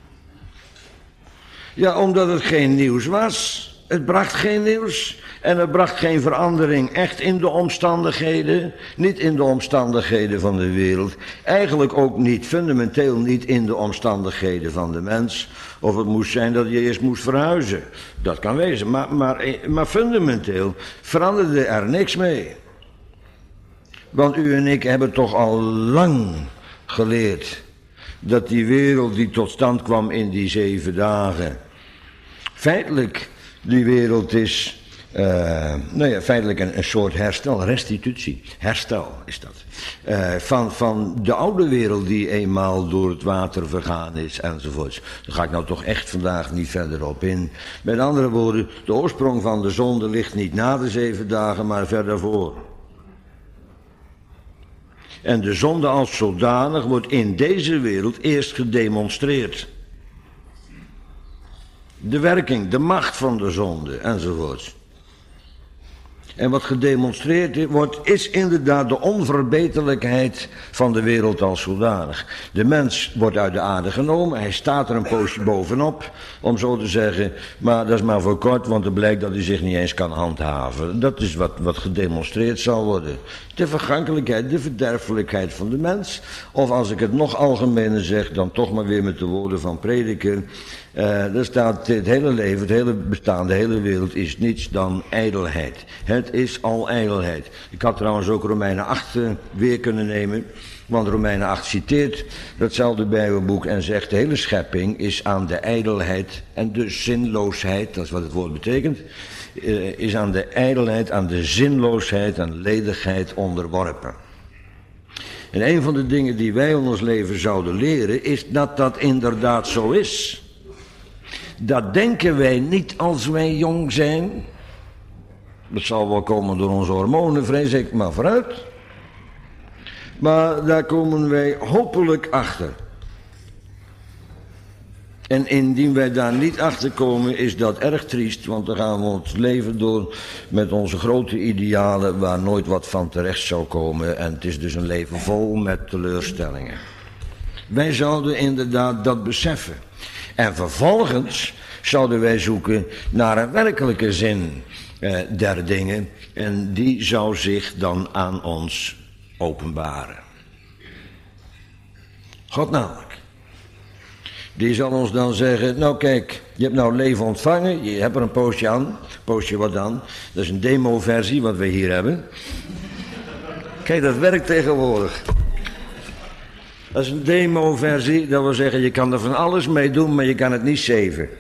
Ja, omdat het geen nieuws was. Het bracht geen nieuws. En het bracht geen verandering echt in de omstandigheden. Niet in de omstandigheden van de wereld. Eigenlijk ook niet, fundamenteel niet in de omstandigheden van de mens. Of het moest zijn dat je eerst moest verhuizen. Dat kan wezen. Maar fundamenteel veranderde er niks mee. Want u en ik hebben toch al lang geleerd dat die wereld die tot stand kwam in die 7 dagen... feitelijk die wereld is... feitelijk een soort herstel, restitutie, herstel is dat. Van de oude wereld die eenmaal door het water vergaan is enzovoorts. Daar ga ik nou toch echt vandaag niet verder op in. Met andere woorden, de oorsprong van de zonde ligt niet na de 7 dagen, maar verder voor. En de zonde als zodanig wordt in deze wereld eerst gedemonstreerd. De werking, de macht van de zonde enzovoort. En wat gedemonstreerd wordt, is inderdaad de onverbeterlijkheid van de wereld als zodanig. De mens wordt uit de aarde genomen, hij staat er een poosje bovenop, om zo te zeggen, maar dat is maar voor kort, want het blijkt dat hij zich niet eens kan handhaven. Dat is wat gedemonstreerd zal worden. De vergankelijkheid, de verderfelijkheid van de mens. Of als ik het nog algemener zeg, dan toch maar weer met de woorden van Prediker. Er staat het hele leven, het hele bestaan, de hele wereld is niets dan ijdelheid. Het is al ijdelheid. Ik had trouwens ook Romeinen 8 weer kunnen nemen. Want Romeinen 8 citeert datzelfde Bijbelboek en zegt de hele schepping is aan de ijdelheid en de zinloosheid, dat is wat het woord betekent, is aan de ijdelheid, aan de zinloosheid, aan de ledigheid onderworpen. En een van de dingen die wij in ons leven zouden leren is dat dat inderdaad zo is. Dat denken wij niet als wij jong zijn. Dat zal wel komen door onze hormonen, vrees ik, maar vooruit. Maar daar komen wij hopelijk achter. En indien wij daar niet achter komen, is dat erg triest, want dan gaan we ons leven door met onze grote idealen waar nooit wat van terecht zou komen. En het is dus een leven vol met teleurstellingen. Wij zouden inderdaad dat beseffen. En vervolgens zouden wij zoeken naar een werkelijke zin der dingen. En die zou zich dan aan ons openbaren. God namelijk. Die zal ons dan zeggen, nou kijk, je hebt nou leven ontvangen, je hebt er een poosje aan, poosje wat aan. Dat is een demo-versie wat we hier hebben. Kijk, dat werkt tegenwoordig. Dat is een demo-versie, dat wil zeggen, je kan er van alles mee doen, maar je kan het niet saven.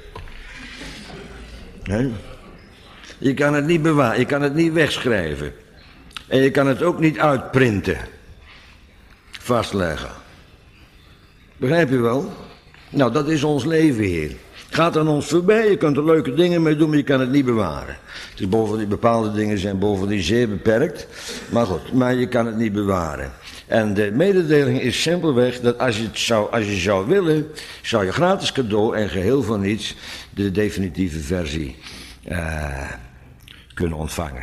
Nee? Je kan het niet bewaren, je kan het niet wegschrijven. En je kan het ook niet uitprinten. Vastleggen. Begrijp je wel? Nou, dat is ons leven hier. Het gaat aan ons voorbij, je kunt er leuke dingen mee doen, maar je kan het niet bewaren. Het is bovendien, bepaalde dingen zijn bovendien zeer beperkt. Maar goed, maar je kan het niet bewaren. En de mededeling is simpelweg dat als je zou willen, zou je gratis cadeau en geheel voor niets de definitieve versie kunnen ontvangen.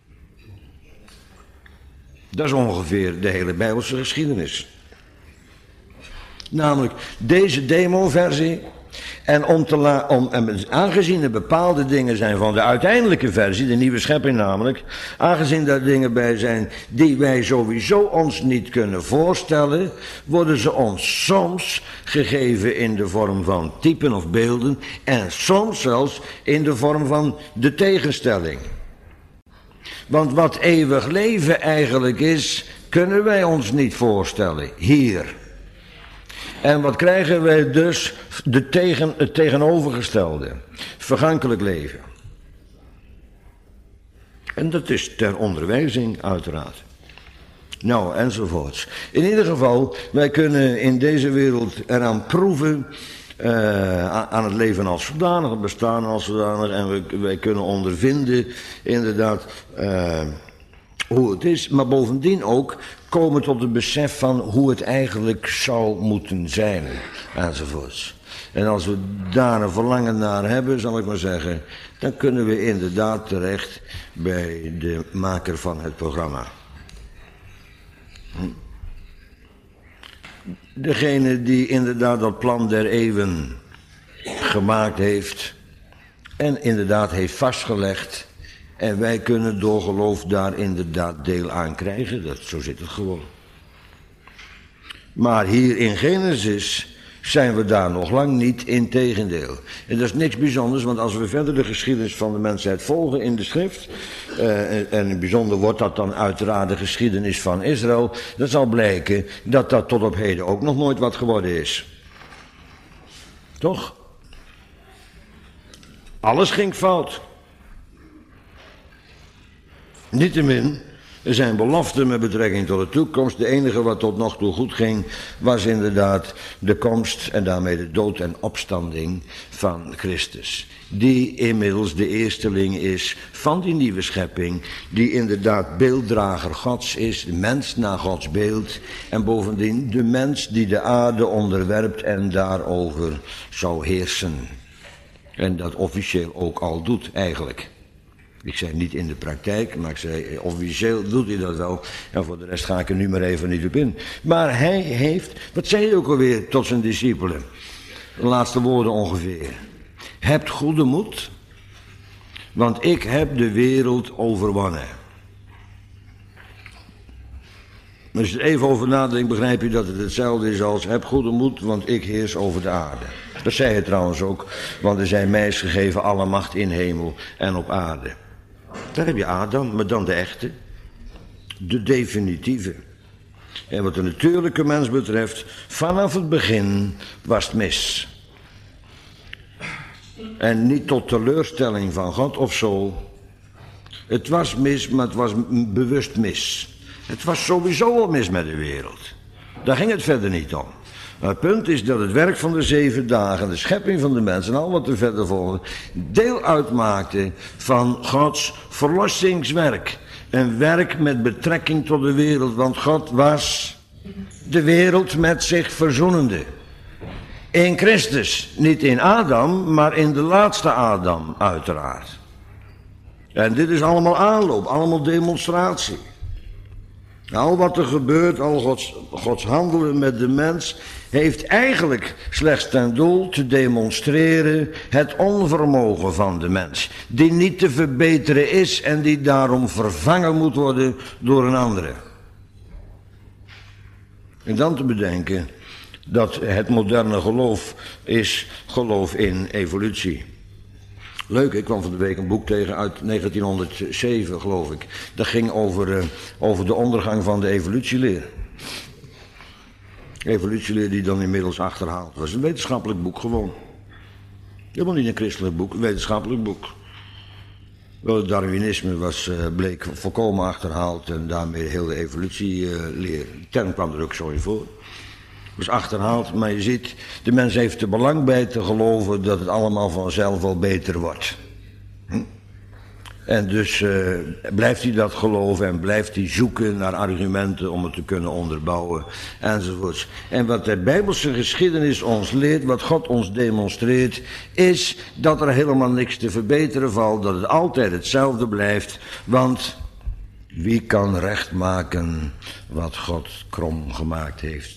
Dat is ongeveer de hele Bijbelse geschiedenis. Namelijk deze demo-versie. En aangezien er bepaalde dingen zijn van de uiteindelijke versie, de nieuwe schepping namelijk, aangezien daar dingen bij zijn die wij sowieso ons niet kunnen voorstellen, worden ze ons soms gegeven in de vorm van typen of beelden en soms zelfs in de vorm van de tegenstelling. Want wat eeuwig leven eigenlijk is, kunnen wij ons niet voorstellen, hier. En wat krijgen wij dus? Het tegenovergestelde. Vergankelijk leven. En dat is ter onderwijzing uiteraard. Nou, enzovoorts. In ieder geval, wij kunnen in deze wereld eraan proeven, aan het leven als zodanig, het bestaan als zodanig. En wij kunnen ondervinden, inderdaad, hoe het is. Maar bovendien ook komen tot het besef van hoe het eigenlijk zou moeten zijn, enzovoorts. En als we daar een verlangen naar hebben, zal ik maar zeggen, dan kunnen we inderdaad terecht bij de maker van het programma. Degene die inderdaad dat plan der eeuwen gemaakt heeft en inderdaad heeft vastgelegd. En wij kunnen door geloof daar inderdaad deel aan krijgen. Zo zit het gewoon. Maar hier in Genesis zijn we daar nog lang niet, integendeel. En dat is niks bijzonders, want als we verder de geschiedenis van de mensheid volgen in de schrift, en in het bijzonder wordt dat dan uiteraard de geschiedenis van Israël, dan zal blijken dat dat tot op heden ook nog nooit wat geworden is. Toch? Alles ging fout. Niettemin zijn belofte met betrekking tot de toekomst. De enige wat tot nog toe goed ging, was inderdaad de komst en daarmee de dood en opstanding van Christus. Die inmiddels de eersteling is van die nieuwe schepping, die inderdaad beelddrager Gods is, de mens naar Gods beeld, en bovendien de mens die de aarde onderwerpt en daarover zou heersen. En dat officieel ook al doet eigenlijk. Ik zei niet in de praktijk, maar ik zei officieel doet hij dat wel. En voor de rest ga ik er nu maar even niet op in. Maar hij heeft, wat zei hij ook alweer tot zijn discipelen? De laatste woorden ongeveer. Hebt goede moed, want ik heb de wereld overwonnen. Als je er even over nadenkt, begrijp je dat het hetzelfde is als heb goede moed, want ik heers over de aarde. Dat zei hij trouwens ook, want er zijn mij is gegeven alle macht in hemel en op aarde. Daar heb je Adam, maar dan de echte, de definitieve. En wat de natuurlijke mens betreft, vanaf het begin was het mis. En niet tot teleurstelling van God of zo. Het was mis, maar het was bewust mis. Het was sowieso al mis met de wereld. Daar ging het verder niet om. Maar het punt is dat het werk van de 7 dagen, de schepping van de mens en al wat er verder volgde, deel uitmaakte van Gods verlossingswerk. Een werk met betrekking tot de wereld, want God was de wereld met zich verzoenende. In Christus, niet in Adam, maar in de laatste Adam uiteraard. En dit is allemaal aanloop, allemaal demonstratie. Al wat er gebeurt, al Gods handelen met de mens, heeft eigenlijk slechts ten doel te demonstreren het onvermogen van de mens. Die niet te verbeteren is en die daarom vervangen moet worden door een andere. En dan te bedenken dat het moderne geloof is geloof in evolutie. Leuk, ik kwam van de week een boek tegen uit 1907, geloof ik. Dat ging over de ondergang van de evolutieleer. Evolutieleer die dan inmiddels achterhaald was. Een wetenschappelijk boek gewoon. Helemaal niet een christelijk boek, een wetenschappelijk boek. Wel, het Darwinisme bleek volkomen achterhaald en daarmee heel de evolutieleer. De term kwam er ook zo in voor. Was achterhaald, maar je ziet, de mens heeft er belang bij te geloven dat het allemaal vanzelf wel beter wordt. En dus blijft hij dat geloven en blijft hij zoeken naar argumenten om het te kunnen onderbouwen enzovoorts. En wat de Bijbelse geschiedenis ons leert, wat God ons demonstreert, is dat er helemaal niks te verbeteren valt, dat het altijd hetzelfde blijft, want wie kan recht maken wat God krom gemaakt heeft?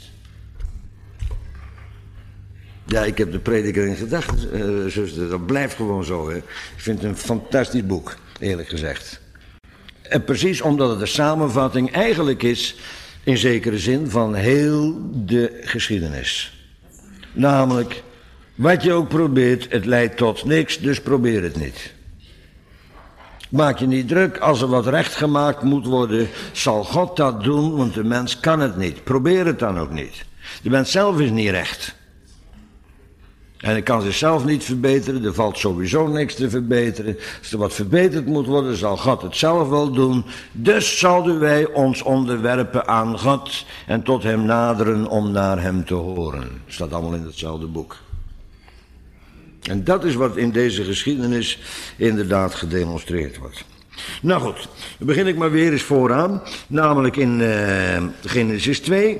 Ja, ik heb de prediker in gedachten, zuster, dat blijft gewoon zo. Hè. Ik vind het een fantastisch boek, eerlijk gezegd. En precies omdat het een samenvatting eigenlijk is, in zekere zin, van heel de geschiedenis. Namelijk, wat je ook probeert, het leidt tot niks, dus probeer het niet. Maak je niet druk, als er wat recht gemaakt moet worden, zal God dat doen, want de mens kan het niet. Probeer het dan ook niet. De mens zelf is niet recht. En hij kan zichzelf niet verbeteren, er valt sowieso niks te verbeteren. Als er wat verbeterd moet worden, zal God het zelf wel doen. Dus zouden wij ons onderwerpen aan God en tot hem naderen om naar hem te horen. Dat staat allemaal in hetzelfde boek. En dat is wat in deze geschiedenis inderdaad gedemonstreerd wordt. Nou goed, dan begin ik maar weer eens vooraan, namelijk in Genesis 2...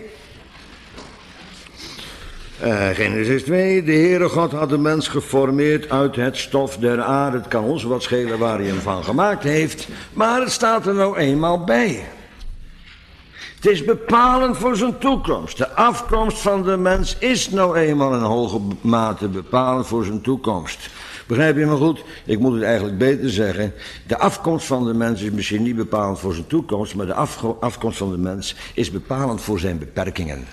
Genesis 2, de Heere God had de mens geformeerd uit het stof der aarde. Het kan ons wat schelen waar hij hem van gemaakt heeft, maar het staat er nou eenmaal bij. Het is bepalend voor zijn toekomst. De afkomst van de mens is nou eenmaal in hoge mate bepalend voor zijn toekomst. Begrijp je me goed? Ik moet het eigenlijk beter zeggen. De afkomst van de mens is misschien niet bepalend voor zijn toekomst, maar de afkomst van de mens is bepalend voor zijn beperkingen.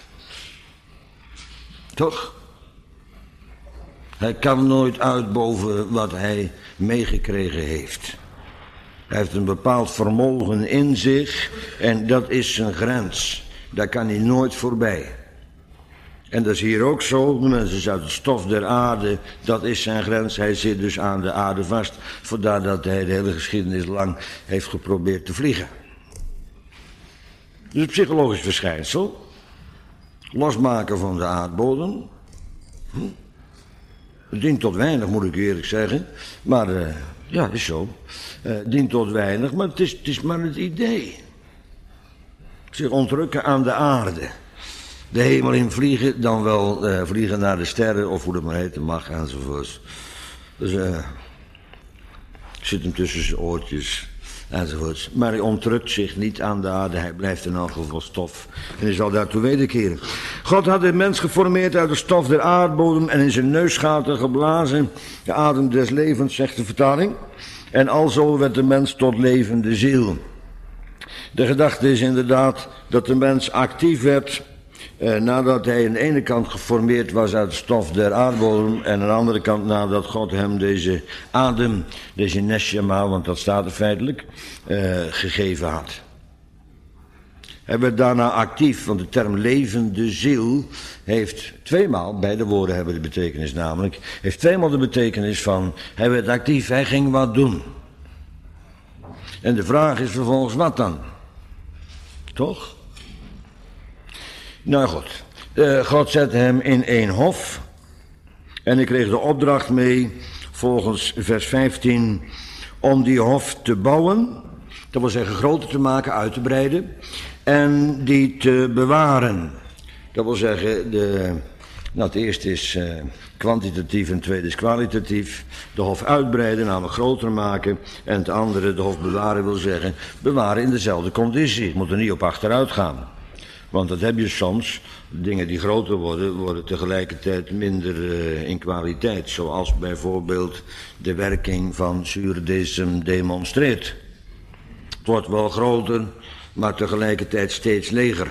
Toch? Hij kan nooit uit boven wat hij meegekregen heeft. Hij heeft een bepaald vermogen in zich en dat is zijn grens. Daar kan hij nooit voorbij. En dat is hier ook zo. De mens is uit het stof der aarde, dat is zijn grens. Hij zit dus aan de aarde vast, vandaar dat hij de hele geschiedenis lang heeft geprobeerd te vliegen. Dus een psychologisch verschijnsel. Losmaken van de aardbodem. Het dient tot weinig, moet ik eerlijk zeggen. Maar ja, is zo. Het dient tot weinig, maar het is maar het idee. Zich ontrukken aan de aarde. De hemel in vliegen, dan wel vliegen naar de sterren, of hoe dat maar heten mag, enzovoorts. Dus zit hem tussen zijn oortjes, enzovoorts. Maar hij ontrukt zich niet aan de aarde, hij blijft in elk geval stof. En hij zal daartoe wederkeren. God had de mens geformeerd uit de stof der aardbodem en in zijn neusgaten geblazen. De adem des levens, zegt de vertaling. En alzo werd de mens tot levende ziel. De gedachte is inderdaad dat de mens actief werd nadat hij aan de ene kant geformeerd was uit de stof der aardbodem en aan de andere kant nadat God hem deze adem, deze neshama, want dat staat er feitelijk, gegeven had. Hij werd daarna actief, want de term levende ziel heeft tweemaal, beide woorden hebben de betekenis namelijk, heeft tweemaal de betekenis van hij werd actief, hij ging wat doen. En de vraag is vervolgens wat dan? Toch? Nou goed, God zette hem in één hof en hij kreeg de opdracht mee, volgens vers 15, om die hof te bouwen, dat wil zeggen groter te maken, uit te breiden, en die te bewaren. Dat wil zeggen, het eerste is kwantitatief en het tweede is kwalitatief. De hof uitbreiden, namelijk groter maken, en het andere, de hof bewaren, wil zeggen, bewaren in dezelfde conditie. Je moet er niet op achteruit gaan. Want dat heb je soms, dingen die groter worden, worden tegelijkertijd minder in kwaliteit. Zoals bijvoorbeeld de werking van zuurdesem demonstreert. Het wordt wel groter, maar tegelijkertijd steeds leger.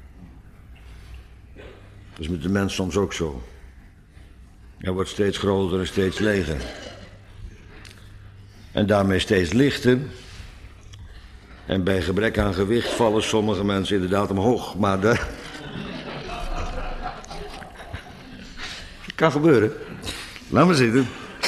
Dat is met de mens soms ook zo. Hij wordt steeds groter en steeds leger. En daarmee steeds lichter. En bij gebrek aan gewicht vallen sommige mensen inderdaad omhoog. Maar dat kan gebeuren. Laat maar zitten.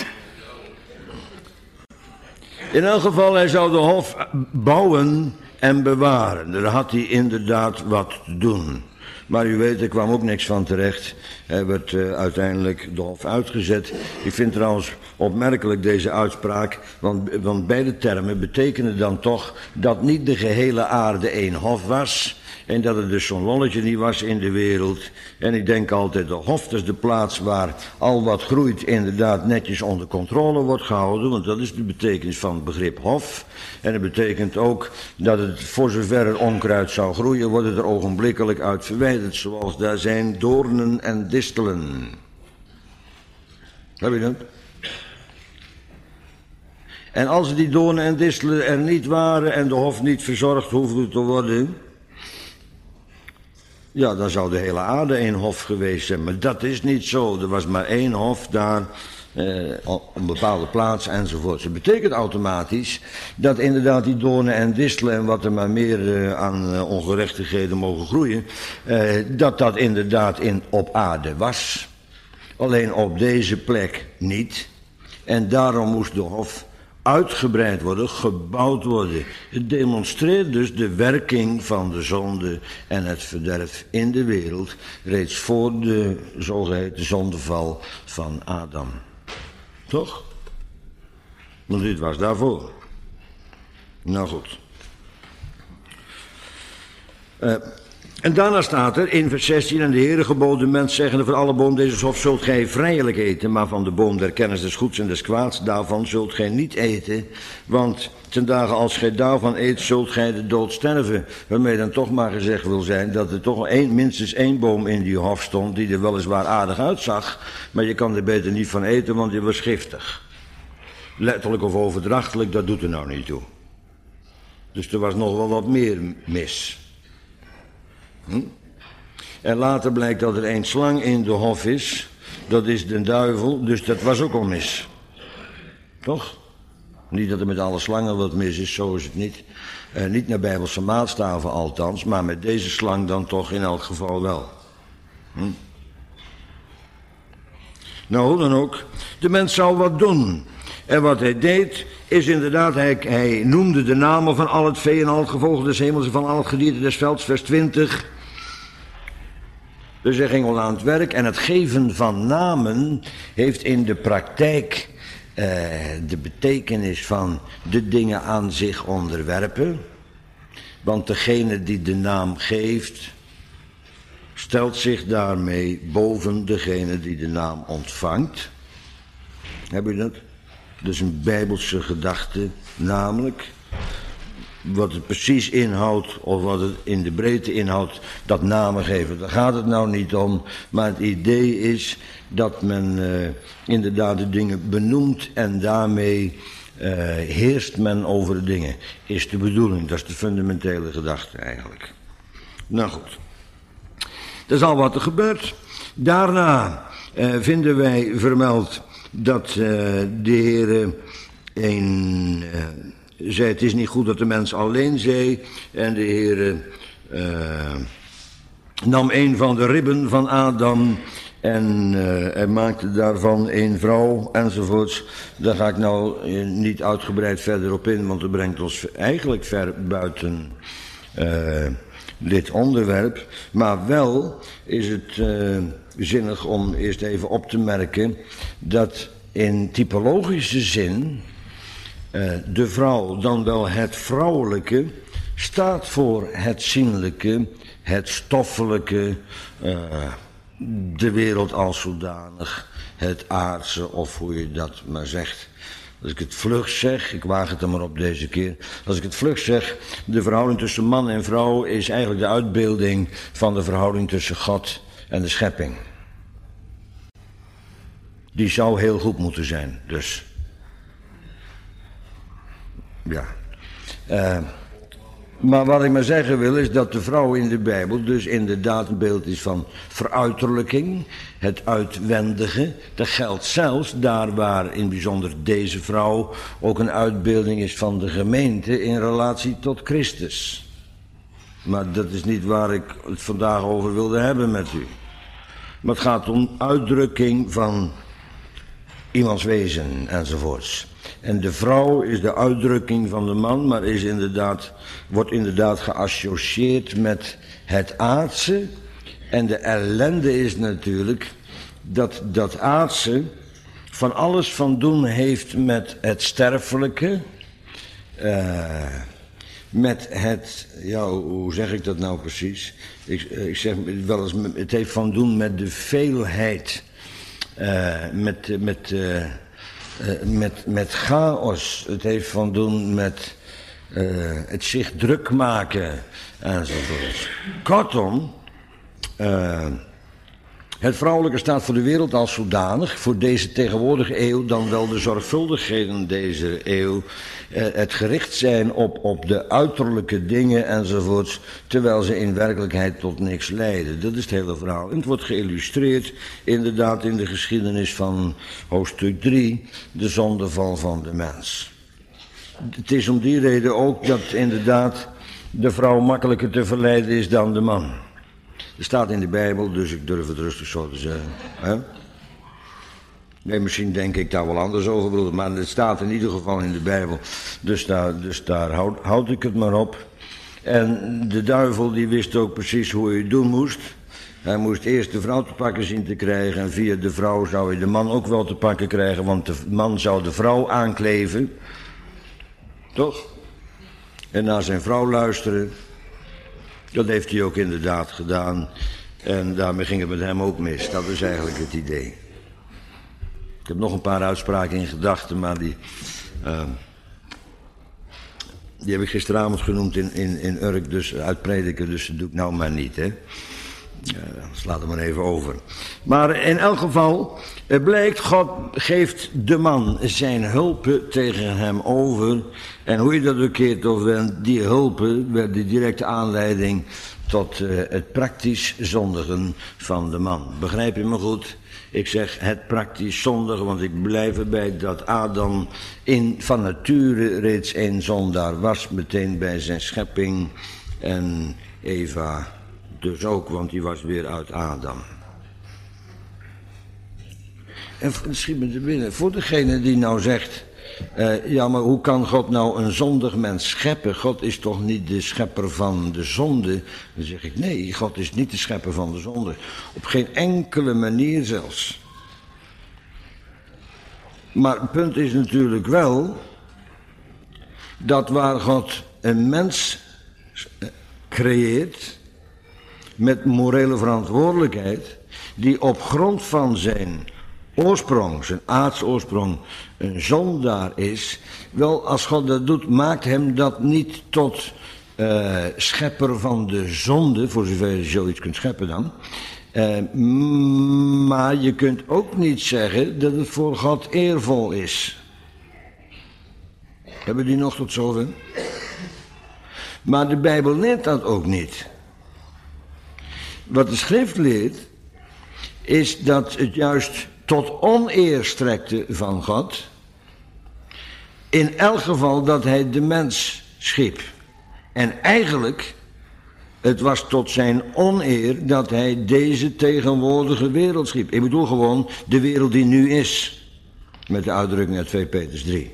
In elk geval, hij zou de hof bouwen en bewaren. Daar had hij inderdaad wat te doen. Maar u weet, er kwam ook niks van terecht. Hij werd uiteindelijk de hof uitgezet. Ik vind trouwens opmerkelijk deze uitspraak, want beide termen betekenen dan toch dat niet de gehele aarde één hof was. En dat het dus zo'n lolletje niet was in de wereld. En ik denk altijd, de hof, dat is de plaats waar al wat groeit inderdaad netjes onder controle wordt gehouden. Want dat is de betekenis van het begrip hof. En dat betekent ook dat het, voor zover er onkruid zou groeien, wordt het er ogenblikkelijk uit verwijderd. Zoals daar zijn doornen en distelen. Heb je dat? En als die doornen en distelen er niet waren en de hof niet verzorgd hoefde te worden, ja, dan zou de hele aarde één hof geweest zijn. Maar dat is niet zo. Er was maar één hof daar, op een bepaalde plaats enzovoort. Het betekent automatisch dat inderdaad die doornen en distelen en wat er maar meer aan ongerechtigheden mogen groeien, dat inderdaad op aarde was. Alleen op deze plek niet. En daarom moest de hof uitgebreid worden, gebouwd worden. Het demonstreert dus de werking van de zonde en het verderf in de wereld, reeds voor de zogeheten zondeval van Adam. Toch? Want dit was daarvoor. Nou goed. En daarna staat er in vers 16, en de Heere gebood de mens zeggende, van alle boom deze hof zult gij vrijelijk eten, maar van de boom der kennis des goeds en des kwaads, daarvan zult gij niet eten, want ten dagen als gij daarvan eet, zult gij de dood sterven. Waarmee dan toch maar gezegd wil zijn dat er toch minstens één boom in die hof stond, die er weliswaar aardig uitzag, maar je kan er beter niet van eten, want die was giftig. Letterlijk of overdrachtelijk, dat doet er nou niet toe. Dus er was nog wel wat meer mis. En later blijkt dat er een slang in de hof is. Dat is de duivel, dus dat was ook al mis. Toch? Niet dat er met alle slangen wat mis is, zo is het niet. Niet naar bijbelse maatstaven althans, maar met deze slang dan toch in elk geval wel. Nou, hoe dan ook. De mens zou wat doen. En wat hij deed, is inderdaad, hij noemde de namen van al het vee en al het gevolg des hemels en van al het gedierte des velds, vers 20. Dus hij ging al aan het werk en het geven van namen heeft in de praktijk de betekenis van de dingen aan zich onderwerpen. Want degene die de naam geeft, stelt zich daarmee boven degene die de naam ontvangt. Heb je dat? Dat is een bijbelse gedachte, namelijk wat het precies inhoudt of wat het in de breedte inhoudt, dat namen geven. Daar gaat het nou niet om, maar het idee is dat men inderdaad de dingen benoemt en daarmee heerst men over de dingen. Is de bedoeling, dat is de fundamentele gedachte eigenlijk. Nou goed, dat is al wat er gebeurt. Daarna vinden wij vermeld dat de Heere zei, het is niet goed dat de mens alleen zei. En de Heere nam een van de ribben van Adam en hij maakte daarvan een vrouw enzovoorts. Daar ga ik nou niet uitgebreid verder op in, want dat brengt ons eigenlijk ver buiten dit onderwerp. Maar wel is het zinnig om eerst even op te merken dat in typologische zin de vrouw, dan wel het vrouwelijke, staat voor het zienlijke, het stoffelijke, de wereld als zodanig, het aardse, of hoe je dat maar zegt. Als ik het vlug zeg, ik waag het er maar op deze keer. Als ik het vlug zeg, de verhouding tussen man en vrouw is eigenlijk de uitbeelding van de verhouding tussen God en de schepping. Die zou heel goed moeten zijn, dus. Ja. Maar wat ik maar zeggen wil is dat de vrouw in de Bijbel dus inderdaad een beeld is van veruiterlijking, het uitwendige. Dat geldt zelfs daar waar in bijzonder deze vrouw ook een uitbeelding is van de gemeente in relatie tot Christus. Maar dat is niet waar ik het vandaag over wilde hebben met u. Maar het gaat om uitdrukking van iemands wezen enzovoorts. En de vrouw is de uitdrukking van de man, maar wordt inderdaad geassocieerd met het aardse. En de ellende is natuurlijk dat dat aardse van alles van doen heeft met het sterfelijke. Met het, ja, hoe zeg ik dat nou precies? Ik zeg wel eens, het heeft van doen met de veelheid. Met chaos. Het heeft van doen met het zich druk maken enzovoort. Kortom, het vrouwelijke staat voor de wereld als zodanig, voor deze tegenwoordige eeuw, dan wel de zorgvuldigheden deze eeuw, het gericht zijn op de uiterlijke dingen enzovoorts, terwijl ze in werkelijkheid tot niks leiden. Dat is het hele verhaal. En het wordt geïllustreerd inderdaad in de geschiedenis van hoofdstuk 3, de zondeval van de mens. Het is om die reden ook dat inderdaad de vrouw makkelijker te verleiden is dan de man. Er staat in de Bijbel, dus ik durf het rustig zo te zeggen. Hè? Nee, misschien denk ik daar wel anders over, broeder, maar het staat in ieder geval in de Bijbel. Dus daar houd ik het maar op. En de duivel die wist ook precies hoe hij het doen moest. Hij moest eerst de vrouw te pakken zien te krijgen en via de vrouw zou hij de man ook wel te pakken krijgen, want de man zou de vrouw aankleven. Toch? En naar zijn vrouw luisteren. Dat heeft hij ook inderdaad gedaan. En daarmee ging het met hem ook mis. Dat is eigenlijk het idee. Ik heb nog een paar uitspraken in gedachten, maar die heb ik gisteravond genoemd in Urk, dus uit Prediker, dus dat doe ik nou maar niet, hè. Slaat het maar even over. Maar in elk geval, het blijkt, God geeft de man zijn hulpen tegen hem over. En hoe je dat ook keert of wendt, die hulpen werd de directe aanleiding tot het praktisch zondigen van de man. Begrijp je me goed? Ik zeg het praktisch zondigen, want ik blijf erbij dat Adam van nature reeds een zondaar was, meteen bij zijn schepping, en Eva dus ook, want die was weer uit Adam. En schiet me te binnen, voor degene die nou zegt Ja, maar hoe kan God nou een zondig mens scheppen? God is toch niet de schepper van de zonde? Dan zeg ik, nee, God is niet de schepper van de zonde. Op geen enkele manier zelfs. Maar het punt is natuurlijk wel dat waar God een mens creëert met morele verantwoordelijkheid, die op grond van zijn oorsprong, zijn aardsoorsprong, een zondaar is, wel, als God dat doet, maakt hem dat niet tot schepper van de zonde, voor zover je zoiets kunt scheppen dan. Maar je kunt ook niet zeggen dat het voor God eervol is. Hebben die nog tot zover? Maar de Bijbel leert dat ook niet. Wat de schrift leert, is dat het juist tot oneer strekte van God. In elk geval dat hij de mens schiep. En eigenlijk, het was tot zijn oneer dat hij deze tegenwoordige wereld schiep. Ik bedoel gewoon de wereld die nu is. Met de uitdrukking uit 2 Petrus 3.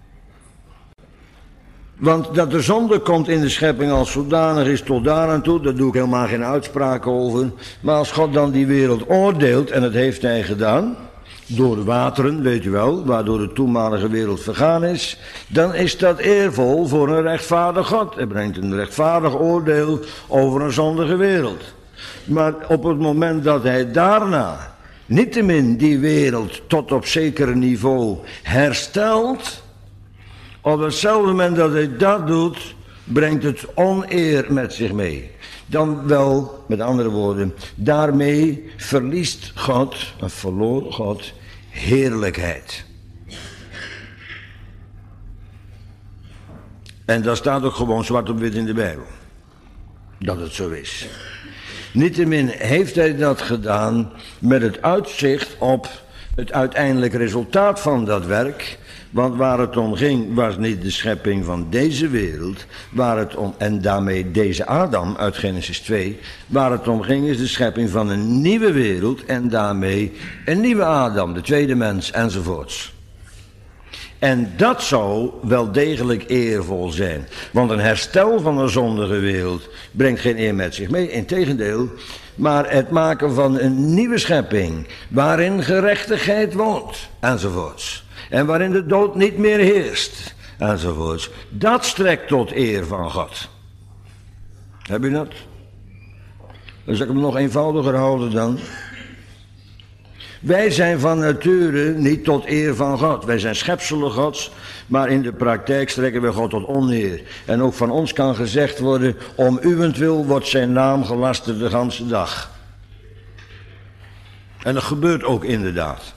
Want dat de zonde komt in de schepping als zodanig is tot daar aan toe, daar doe ik helemaal geen uitspraak over. Maar als God dan die wereld oordeelt, en dat heeft hij gedaan, door de wateren, weet je wel, waardoor de toenmalige wereld vergaan is, dan is dat eervol voor een rechtvaardig God. Hij brengt een rechtvaardig oordeel over een zondige wereld. Maar op het moment dat hij daarna, niettemin die wereld tot op zeker niveau herstelt, op hetzelfde moment dat hij dat doet, brengt het oneer met zich mee. Dan wel, met andere woorden, daarmee verliest God, of verloor God, heerlijkheid. En dat staat ook gewoon zwart op wit in de Bijbel. Dat het zo is. Niettemin heeft hij dat gedaan met het uitzicht op het uiteindelijk resultaat van dat werk. Want waar het om ging was niet de schepping van deze wereld, waar het om, en daarmee deze Adam uit Genesis 2, waar het om ging is de schepping van een nieuwe wereld en daarmee een nieuwe Adam, de tweede mens enzovoorts. En dat zou wel degelijk eervol zijn, want een herstel van een zondige wereld brengt geen eer met zich mee, integendeel, maar het maken van een nieuwe schepping waarin gerechtigheid woont enzovoorts. En waarin de dood niet meer heerst, enzovoorts. Dat strekt tot eer van God. Heb je dat? Dan zal ik hem nog eenvoudiger houden dan. Wij zijn van nature niet tot eer van God. Wij zijn schepselen Gods, maar in de praktijk strekken we God tot oneer. En ook van ons kan gezegd worden, om uwentwil wordt zijn naam gelasterd de ganse dag. En dat gebeurt ook inderdaad.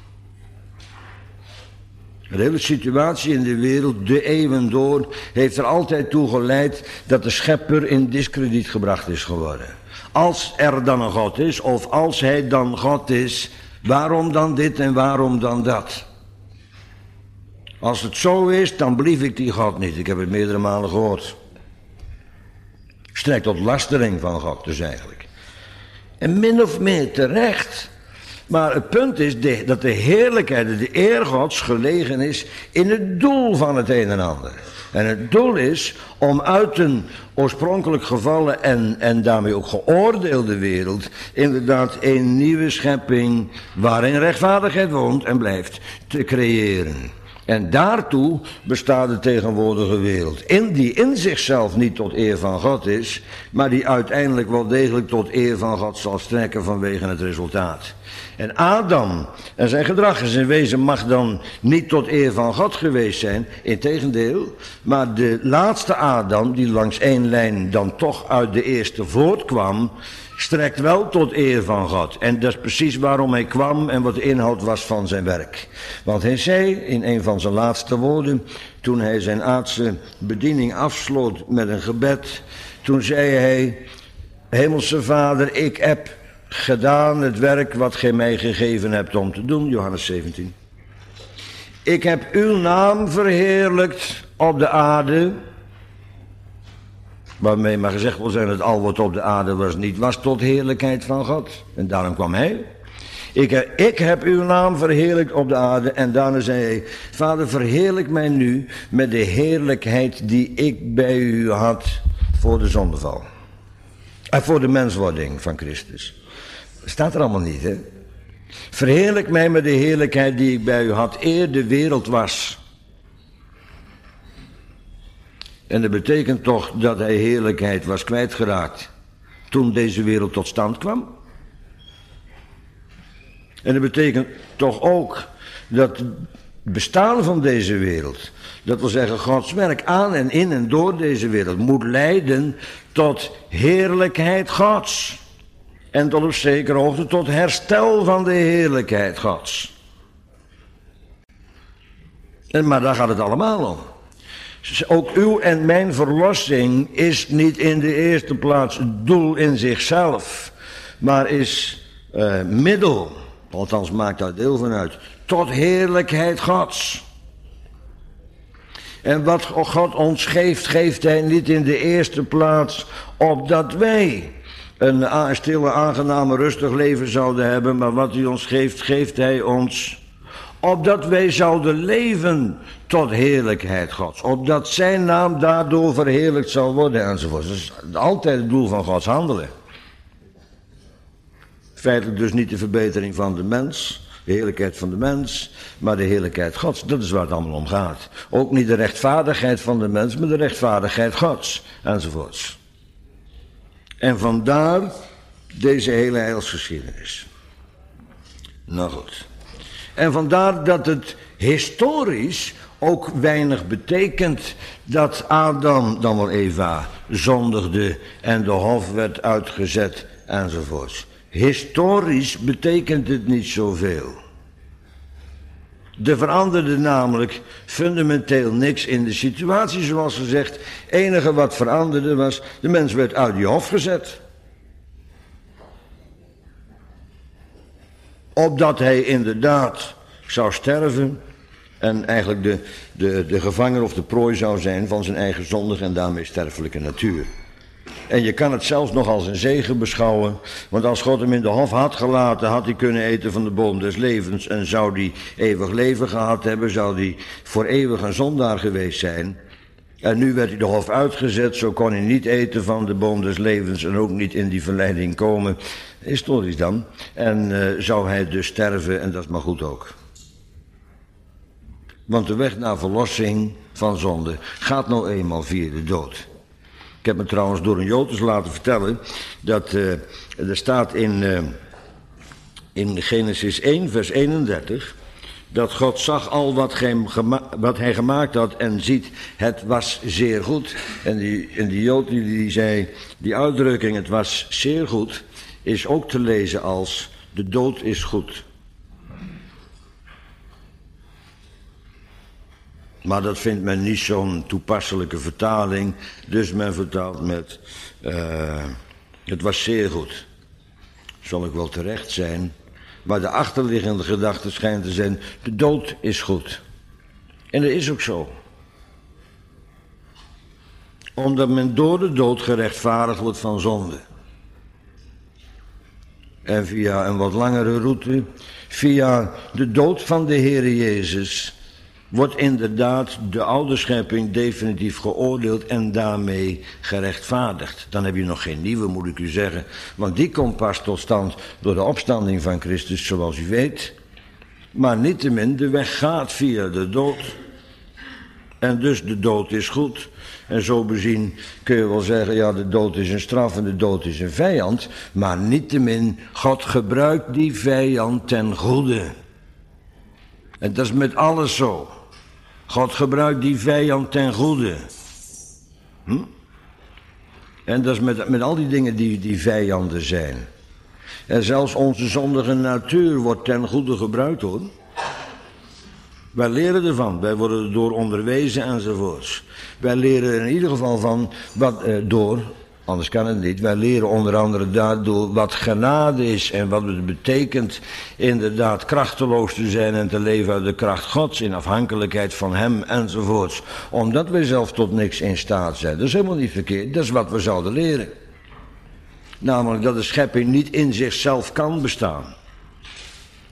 De hele situatie in de wereld, de eeuwen door, heeft er altijd toe geleid dat de schepper in diskrediet gebracht is geworden. Als er dan een God is, of als hij dan God is, waarom dan dit en waarom dan dat? Als het zo is, dan belief ik die God niet. Ik heb het meerdere malen gehoord. Strekt tot lastering van God dus eigenlijk. En min of meer terecht. Maar het punt is dat de heerlijkheid, de eer Gods gelegen is in het doel van het een en ander. En het doel is om uit een oorspronkelijk gevallen en daarmee ook geoordeelde wereld inderdaad een nieuwe schepping waarin rechtvaardigheid woont en blijft te creëren. En daartoe bestaat de tegenwoordige wereld. Die in zichzelf niet tot eer van God is, maar die uiteindelijk wel degelijk tot eer van God zal strekken vanwege het resultaat. En Adam en zijn gedrag en zijn wezen mag dan niet tot eer van God geweest zijn, integendeel, maar de laatste Adam, die langs één lijn dan toch uit de eerste voortkwam, strekt wel tot eer van God. En dat is precies waarom hij kwam en wat de inhoud was van zijn werk. Want hij zei in een van zijn laatste woorden, toen hij zijn aardse bediening afsloot met een gebed, toen zei hij, Hemelse Vader, ik heb gedaan het werk wat gij mij gegeven hebt om te doen, Johannes 17. Ik heb uw naam verheerlijkt op de aarde, waarmee maar gezegd wil zijn dat al wat op de aarde was niet was tot heerlijkheid van God. En daarom kwam hij. Ik heb uw naam verheerlijkt op de aarde. En daarna zei hij, Vader, verheerlijk mij nu met de heerlijkheid die ik bij u had voor de zondeval. Voor de menswording van Christus. Staat er allemaal niet, hè? Verheerlijk mij met de heerlijkheid die ik bij u had eer de wereld was. En dat betekent toch dat hij heerlijkheid was kwijtgeraakt toen deze wereld tot stand kwam. En dat betekent toch ook dat het bestaan van deze wereld, dat wil zeggen Gods werk aan en in en door deze wereld, moet leiden tot heerlijkheid Gods. En tot op zekere hoogte tot herstel van de heerlijkheid Gods. Maar daar gaat het allemaal om. Ook uw en mijn verlossing is niet in de eerste plaats het doel in zichzelf, maar is middel, althans maakt daar deel van uit, tot heerlijkheid Gods. En wat God ons geeft, geeft hij niet in de eerste plaats opdat wij een stille, aangename, rustig leven zouden hebben, maar wat hij ons geeft, geeft hij ons opdat wij zouden leven tot heerlijkheid Gods. Opdat zijn naam daardoor verheerlijkt zal worden enzovoort. Dat is altijd het doel van Gods handelen. Feitelijk dus niet de verbetering van de mens, de heerlijkheid van de mens, maar de heerlijkheid Gods. Dat is waar het allemaal om gaat. Ook niet de rechtvaardigheid van de mens, maar de rechtvaardigheid Gods enzovoorts. En vandaar deze hele heilsgeschiedenis. Nou goed. En vandaar dat het historisch ook weinig betekent dat Adam, dan wel Eva, zondigde en de hof werd uitgezet enzovoorts. Historisch betekent het niet zoveel. Er veranderde namelijk fundamenteel niks in de situatie, zoals gezegd. Het enige wat veranderde was, de mens werd uit die hof gezet. Opdat hij inderdaad zou sterven en eigenlijk de gevangen of de prooi zou zijn van zijn eigen zondige en daarmee sterfelijke natuur. En je kan het zelfs nog als een zegen beschouwen, want als God hem in de hof had gelaten, had hij kunnen eten van de boom des levens en zou hij eeuwig leven gehad hebben, zou hij voor eeuwig een zondaar geweest zijn. En nu werd hij de hof uitgezet, zo kon hij niet eten van de boom des levens en ook niet in die verleiding komen, historisch dan. En zou hij dus sterven en dat is maar goed ook. Want de weg naar verlossing van zonde gaat nou eenmaal via de dood. Ik heb me trouwens door een Jood eens laten vertellen dat er staat in Genesis 1 vers 31... dat God zag al wat hij gemaakt had en ziet, het was zeer goed. En die Jood die zei, die uitdrukking, het was zeer goed, is ook te lezen als, de dood is goed. Maar dat vindt men niet zo'n toepasselijke vertaling, dus men vertaalt met, het was zeer goed. Zal ik wel terecht zijn. Maar de achterliggende gedachte schijnt te zijn, de dood is goed. En dat is ook zo. Omdat men door de dood gerechtvaardigd wordt van zonde. En via een wat langere route, via de dood van de Heere Jezus, wordt inderdaad de oude schepping definitief geoordeeld en daarmee gerechtvaardigd. Dan heb je nog geen nieuwe, moet ik u zeggen, want die komt pas tot stand door de opstanding van Christus, zoals u weet. Maar niettemin, de weg gaat via de dood. En dus de dood is goed. En zo bezien kun je wel zeggen, ja, de dood is een straf en de dood is een vijand. Maar niettemin, God gebruikt die vijand ten goede. En dat is met alles zo. God gebruikt die vijand ten goede. En dat is met al die dingen die vijanden zijn. En zelfs onze zondige natuur wordt ten goede gebruikt, hoor. Wij leren ervan, wij worden erdoor onderwezen enzovoorts. Wij leren er in ieder geval van, anders kan het niet, wij leren onder andere daardoor wat genade is en wat het betekent inderdaad krachteloos te zijn en te leven uit de kracht Gods in afhankelijkheid van Hem enzovoorts. Omdat wij zelf tot niks in staat zijn. Dat is helemaal niet verkeerd, dat is wat we zouden leren. Namelijk dat de schepping niet in zichzelf kan bestaan.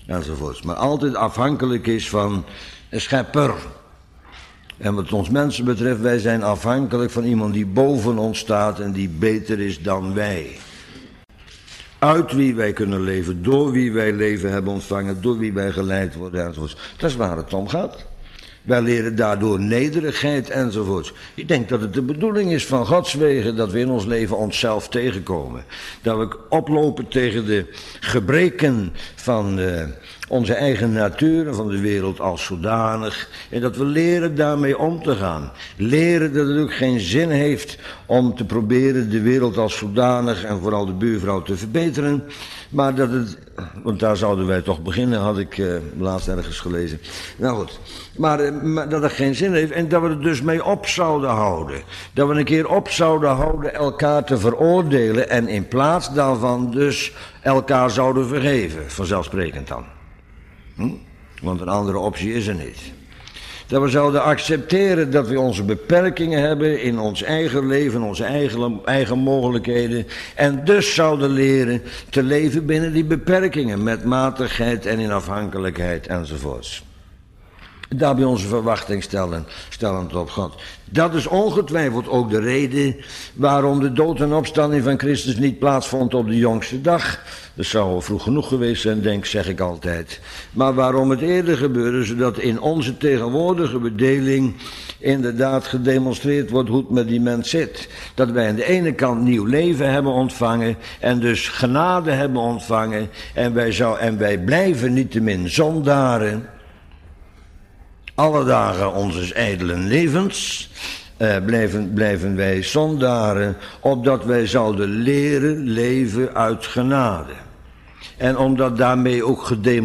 enzovoorts. Maar altijd afhankelijk is van een schepper. En wat ons mensen betreft, wij zijn afhankelijk van iemand die boven ons staat en die beter is dan wij. Uit wie wij kunnen leven, door wie wij leven hebben ontvangen, door wie wij geleid worden enzovoorts. Dat is waar het om gaat. Wij leren daardoor nederigheid enzovoorts. Ik denk dat het de bedoeling is van Gods wegen dat we in ons leven onszelf tegenkomen. Dat we oplopen tegen de gebreken van onze eigen natuur en van de wereld als zodanig. En dat we leren daarmee om te gaan. Leren dat het ook geen zin heeft om te proberen de wereld als zodanig en vooral de buurvrouw te verbeteren. Maar dat het, want daar zouden wij toch beginnen, had ik laatst ergens gelezen. Nou goed, maar dat het geen zin heeft en dat we er dus mee op zouden houden. Dat we een keer op zouden houden elkaar te veroordelen en in plaats daarvan dus elkaar zouden vergeven, vanzelfsprekend dan. Want een andere optie is er niet. Dat we zouden accepteren dat we onze beperkingen hebben in ons eigen leven, onze eigen mogelijkheden. En dus zouden leren te leven binnen die beperkingen, met matigheid en in afhankelijkheid enzovoorts. Daarbij onze verwachting stellend op God. Dat is ongetwijfeld ook de reden waarom de dood en opstanding van Christus niet plaatsvond op de jongste dag. Dat zou al vroeg genoeg geweest zijn, zeg ik altijd. Maar waarom het eerder gebeurde, zodat in onze tegenwoordige bedeling inderdaad gedemonstreerd wordt hoe het met die mens zit. Dat wij aan de ene kant nieuw leven hebben ontvangen en dus genade hebben ontvangen. En wij blijven niettemin zondaren. Alle dagen onzes ijdelen levens blijven wij zondaren, opdat wij zouden leren leven uit genade. En omdat daarmee ook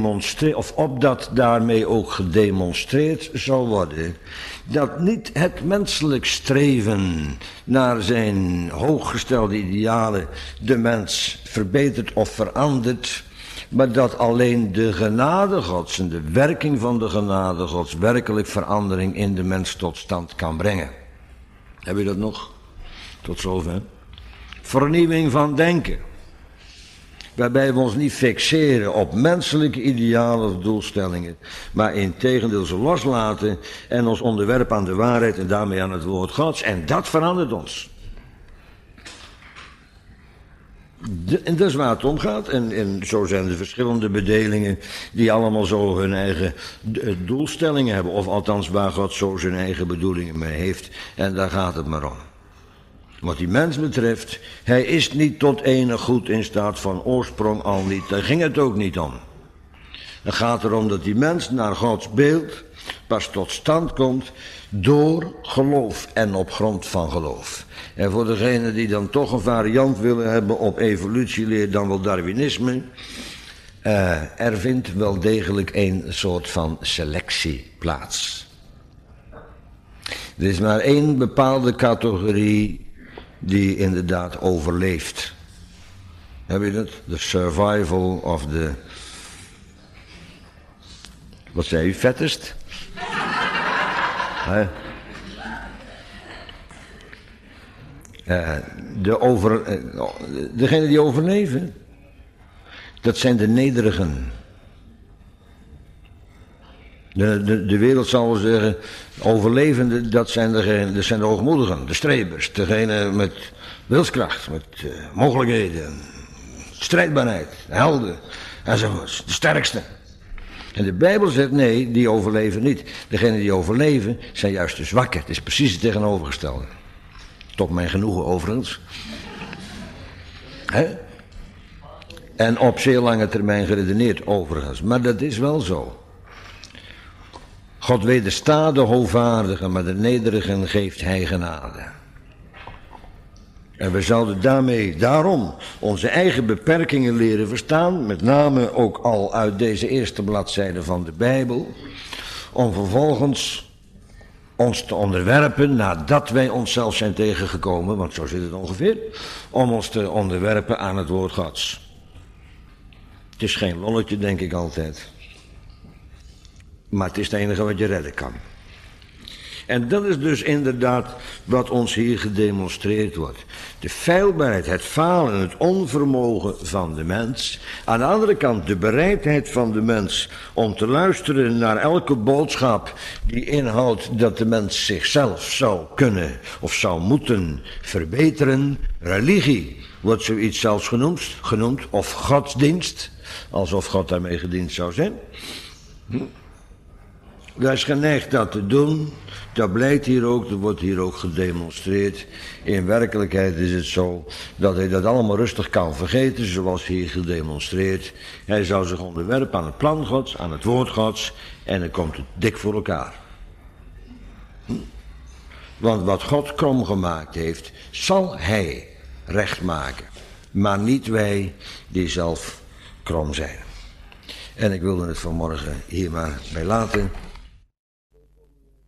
gedemonstreerd zou worden, dat niet het menselijk streven naar zijn hooggestelde idealen de mens verbetert of verandert, maar dat alleen de genade Gods en de werking van de genade Gods werkelijk verandering in de mens tot stand kan brengen. Heb je dat nog? Tot zover. Vernieuwing van denken. Waarbij we ons niet fixeren op menselijke idealen of doelstellingen, maar integendeel ze loslaten en ons onderwerpen aan de waarheid en daarmee aan het woord Gods. En dat verandert ons. En dat is waar het om gaat. En zo zijn de verschillende bedelingen die allemaal zo hun eigen doelstellingen hebben. Of althans waar God zo zijn eigen bedoelingen mee heeft. En daar gaat het maar om. Wat die mens betreft, hij is niet tot enig goed in staat, van oorsprong al niet. Daar ging het ook niet om. Het gaat erom dat die mens naar Gods beeld pas tot stand komt door geloof en op grond van geloof. En voor degenen die dan toch een variant willen hebben op evolutieleer, dan wel Darwinisme, er vindt wel degelijk een soort van selectie plaats. Er is maar één bepaalde categorie die inderdaad overleeft. Heb je dat? The survival of the... Wat zei u? Fattest? Degenen die overleven, dat zijn de nederigen. De wereld zal wel zeggen, overlevenden, dat zijn de hoogmoedigen, de strebers, degenen met wilskracht, met mogelijkheden, strijdbaarheid, helden, enzovoorts, de sterkste. En de Bijbel zegt nee, die overleven niet. Degenen die overleven zijn juist de zwakken. Het is precies het tegenovergestelde. Tot mijn genoegen overigens. En op zeer lange termijn geredeneerd overigens. Maar dat is wel zo. God wederstaat de hoogvaardigen, maar de nederigen geeft hij genade. En we zouden daarom onze eigen beperkingen leren verstaan, met name ook al uit deze eerste bladzijde van de Bijbel, om vervolgens ons te onderwerpen, nadat wij onszelf zijn tegengekomen, want zo zit het ongeveer, om ons te onderwerpen aan het woord Gods. Het is geen lolletje, denk ik altijd. Maar het is het enige wat je redden kan. En dat is dus inderdaad wat ons hier gedemonstreerd wordt. De feilbaarheid, het falen, het onvermogen van de mens. Aan de andere kant de bereidheid van de mens om te luisteren naar elke boodschap die inhoudt dat de mens zichzelf zou kunnen of zou moeten verbeteren. Religie wordt zoiets zelfs genoemd of godsdienst, alsof God daarmee gediend zou zijn. Hij is geneigd dat te doen, dat blijkt hier ook, dat wordt hier ook gedemonstreerd. In werkelijkheid is het zo dat hij dat allemaal rustig kan vergeten, zoals hier gedemonstreerd. Hij zou zich onderwerpen aan het plan Gods, aan het woord Gods, en dan komt het dik voor elkaar. Want wat God krom gemaakt heeft, zal hij recht maken, maar niet wij die zelf krom zijn. En ik wilde het vanmorgen hier maar bij laten.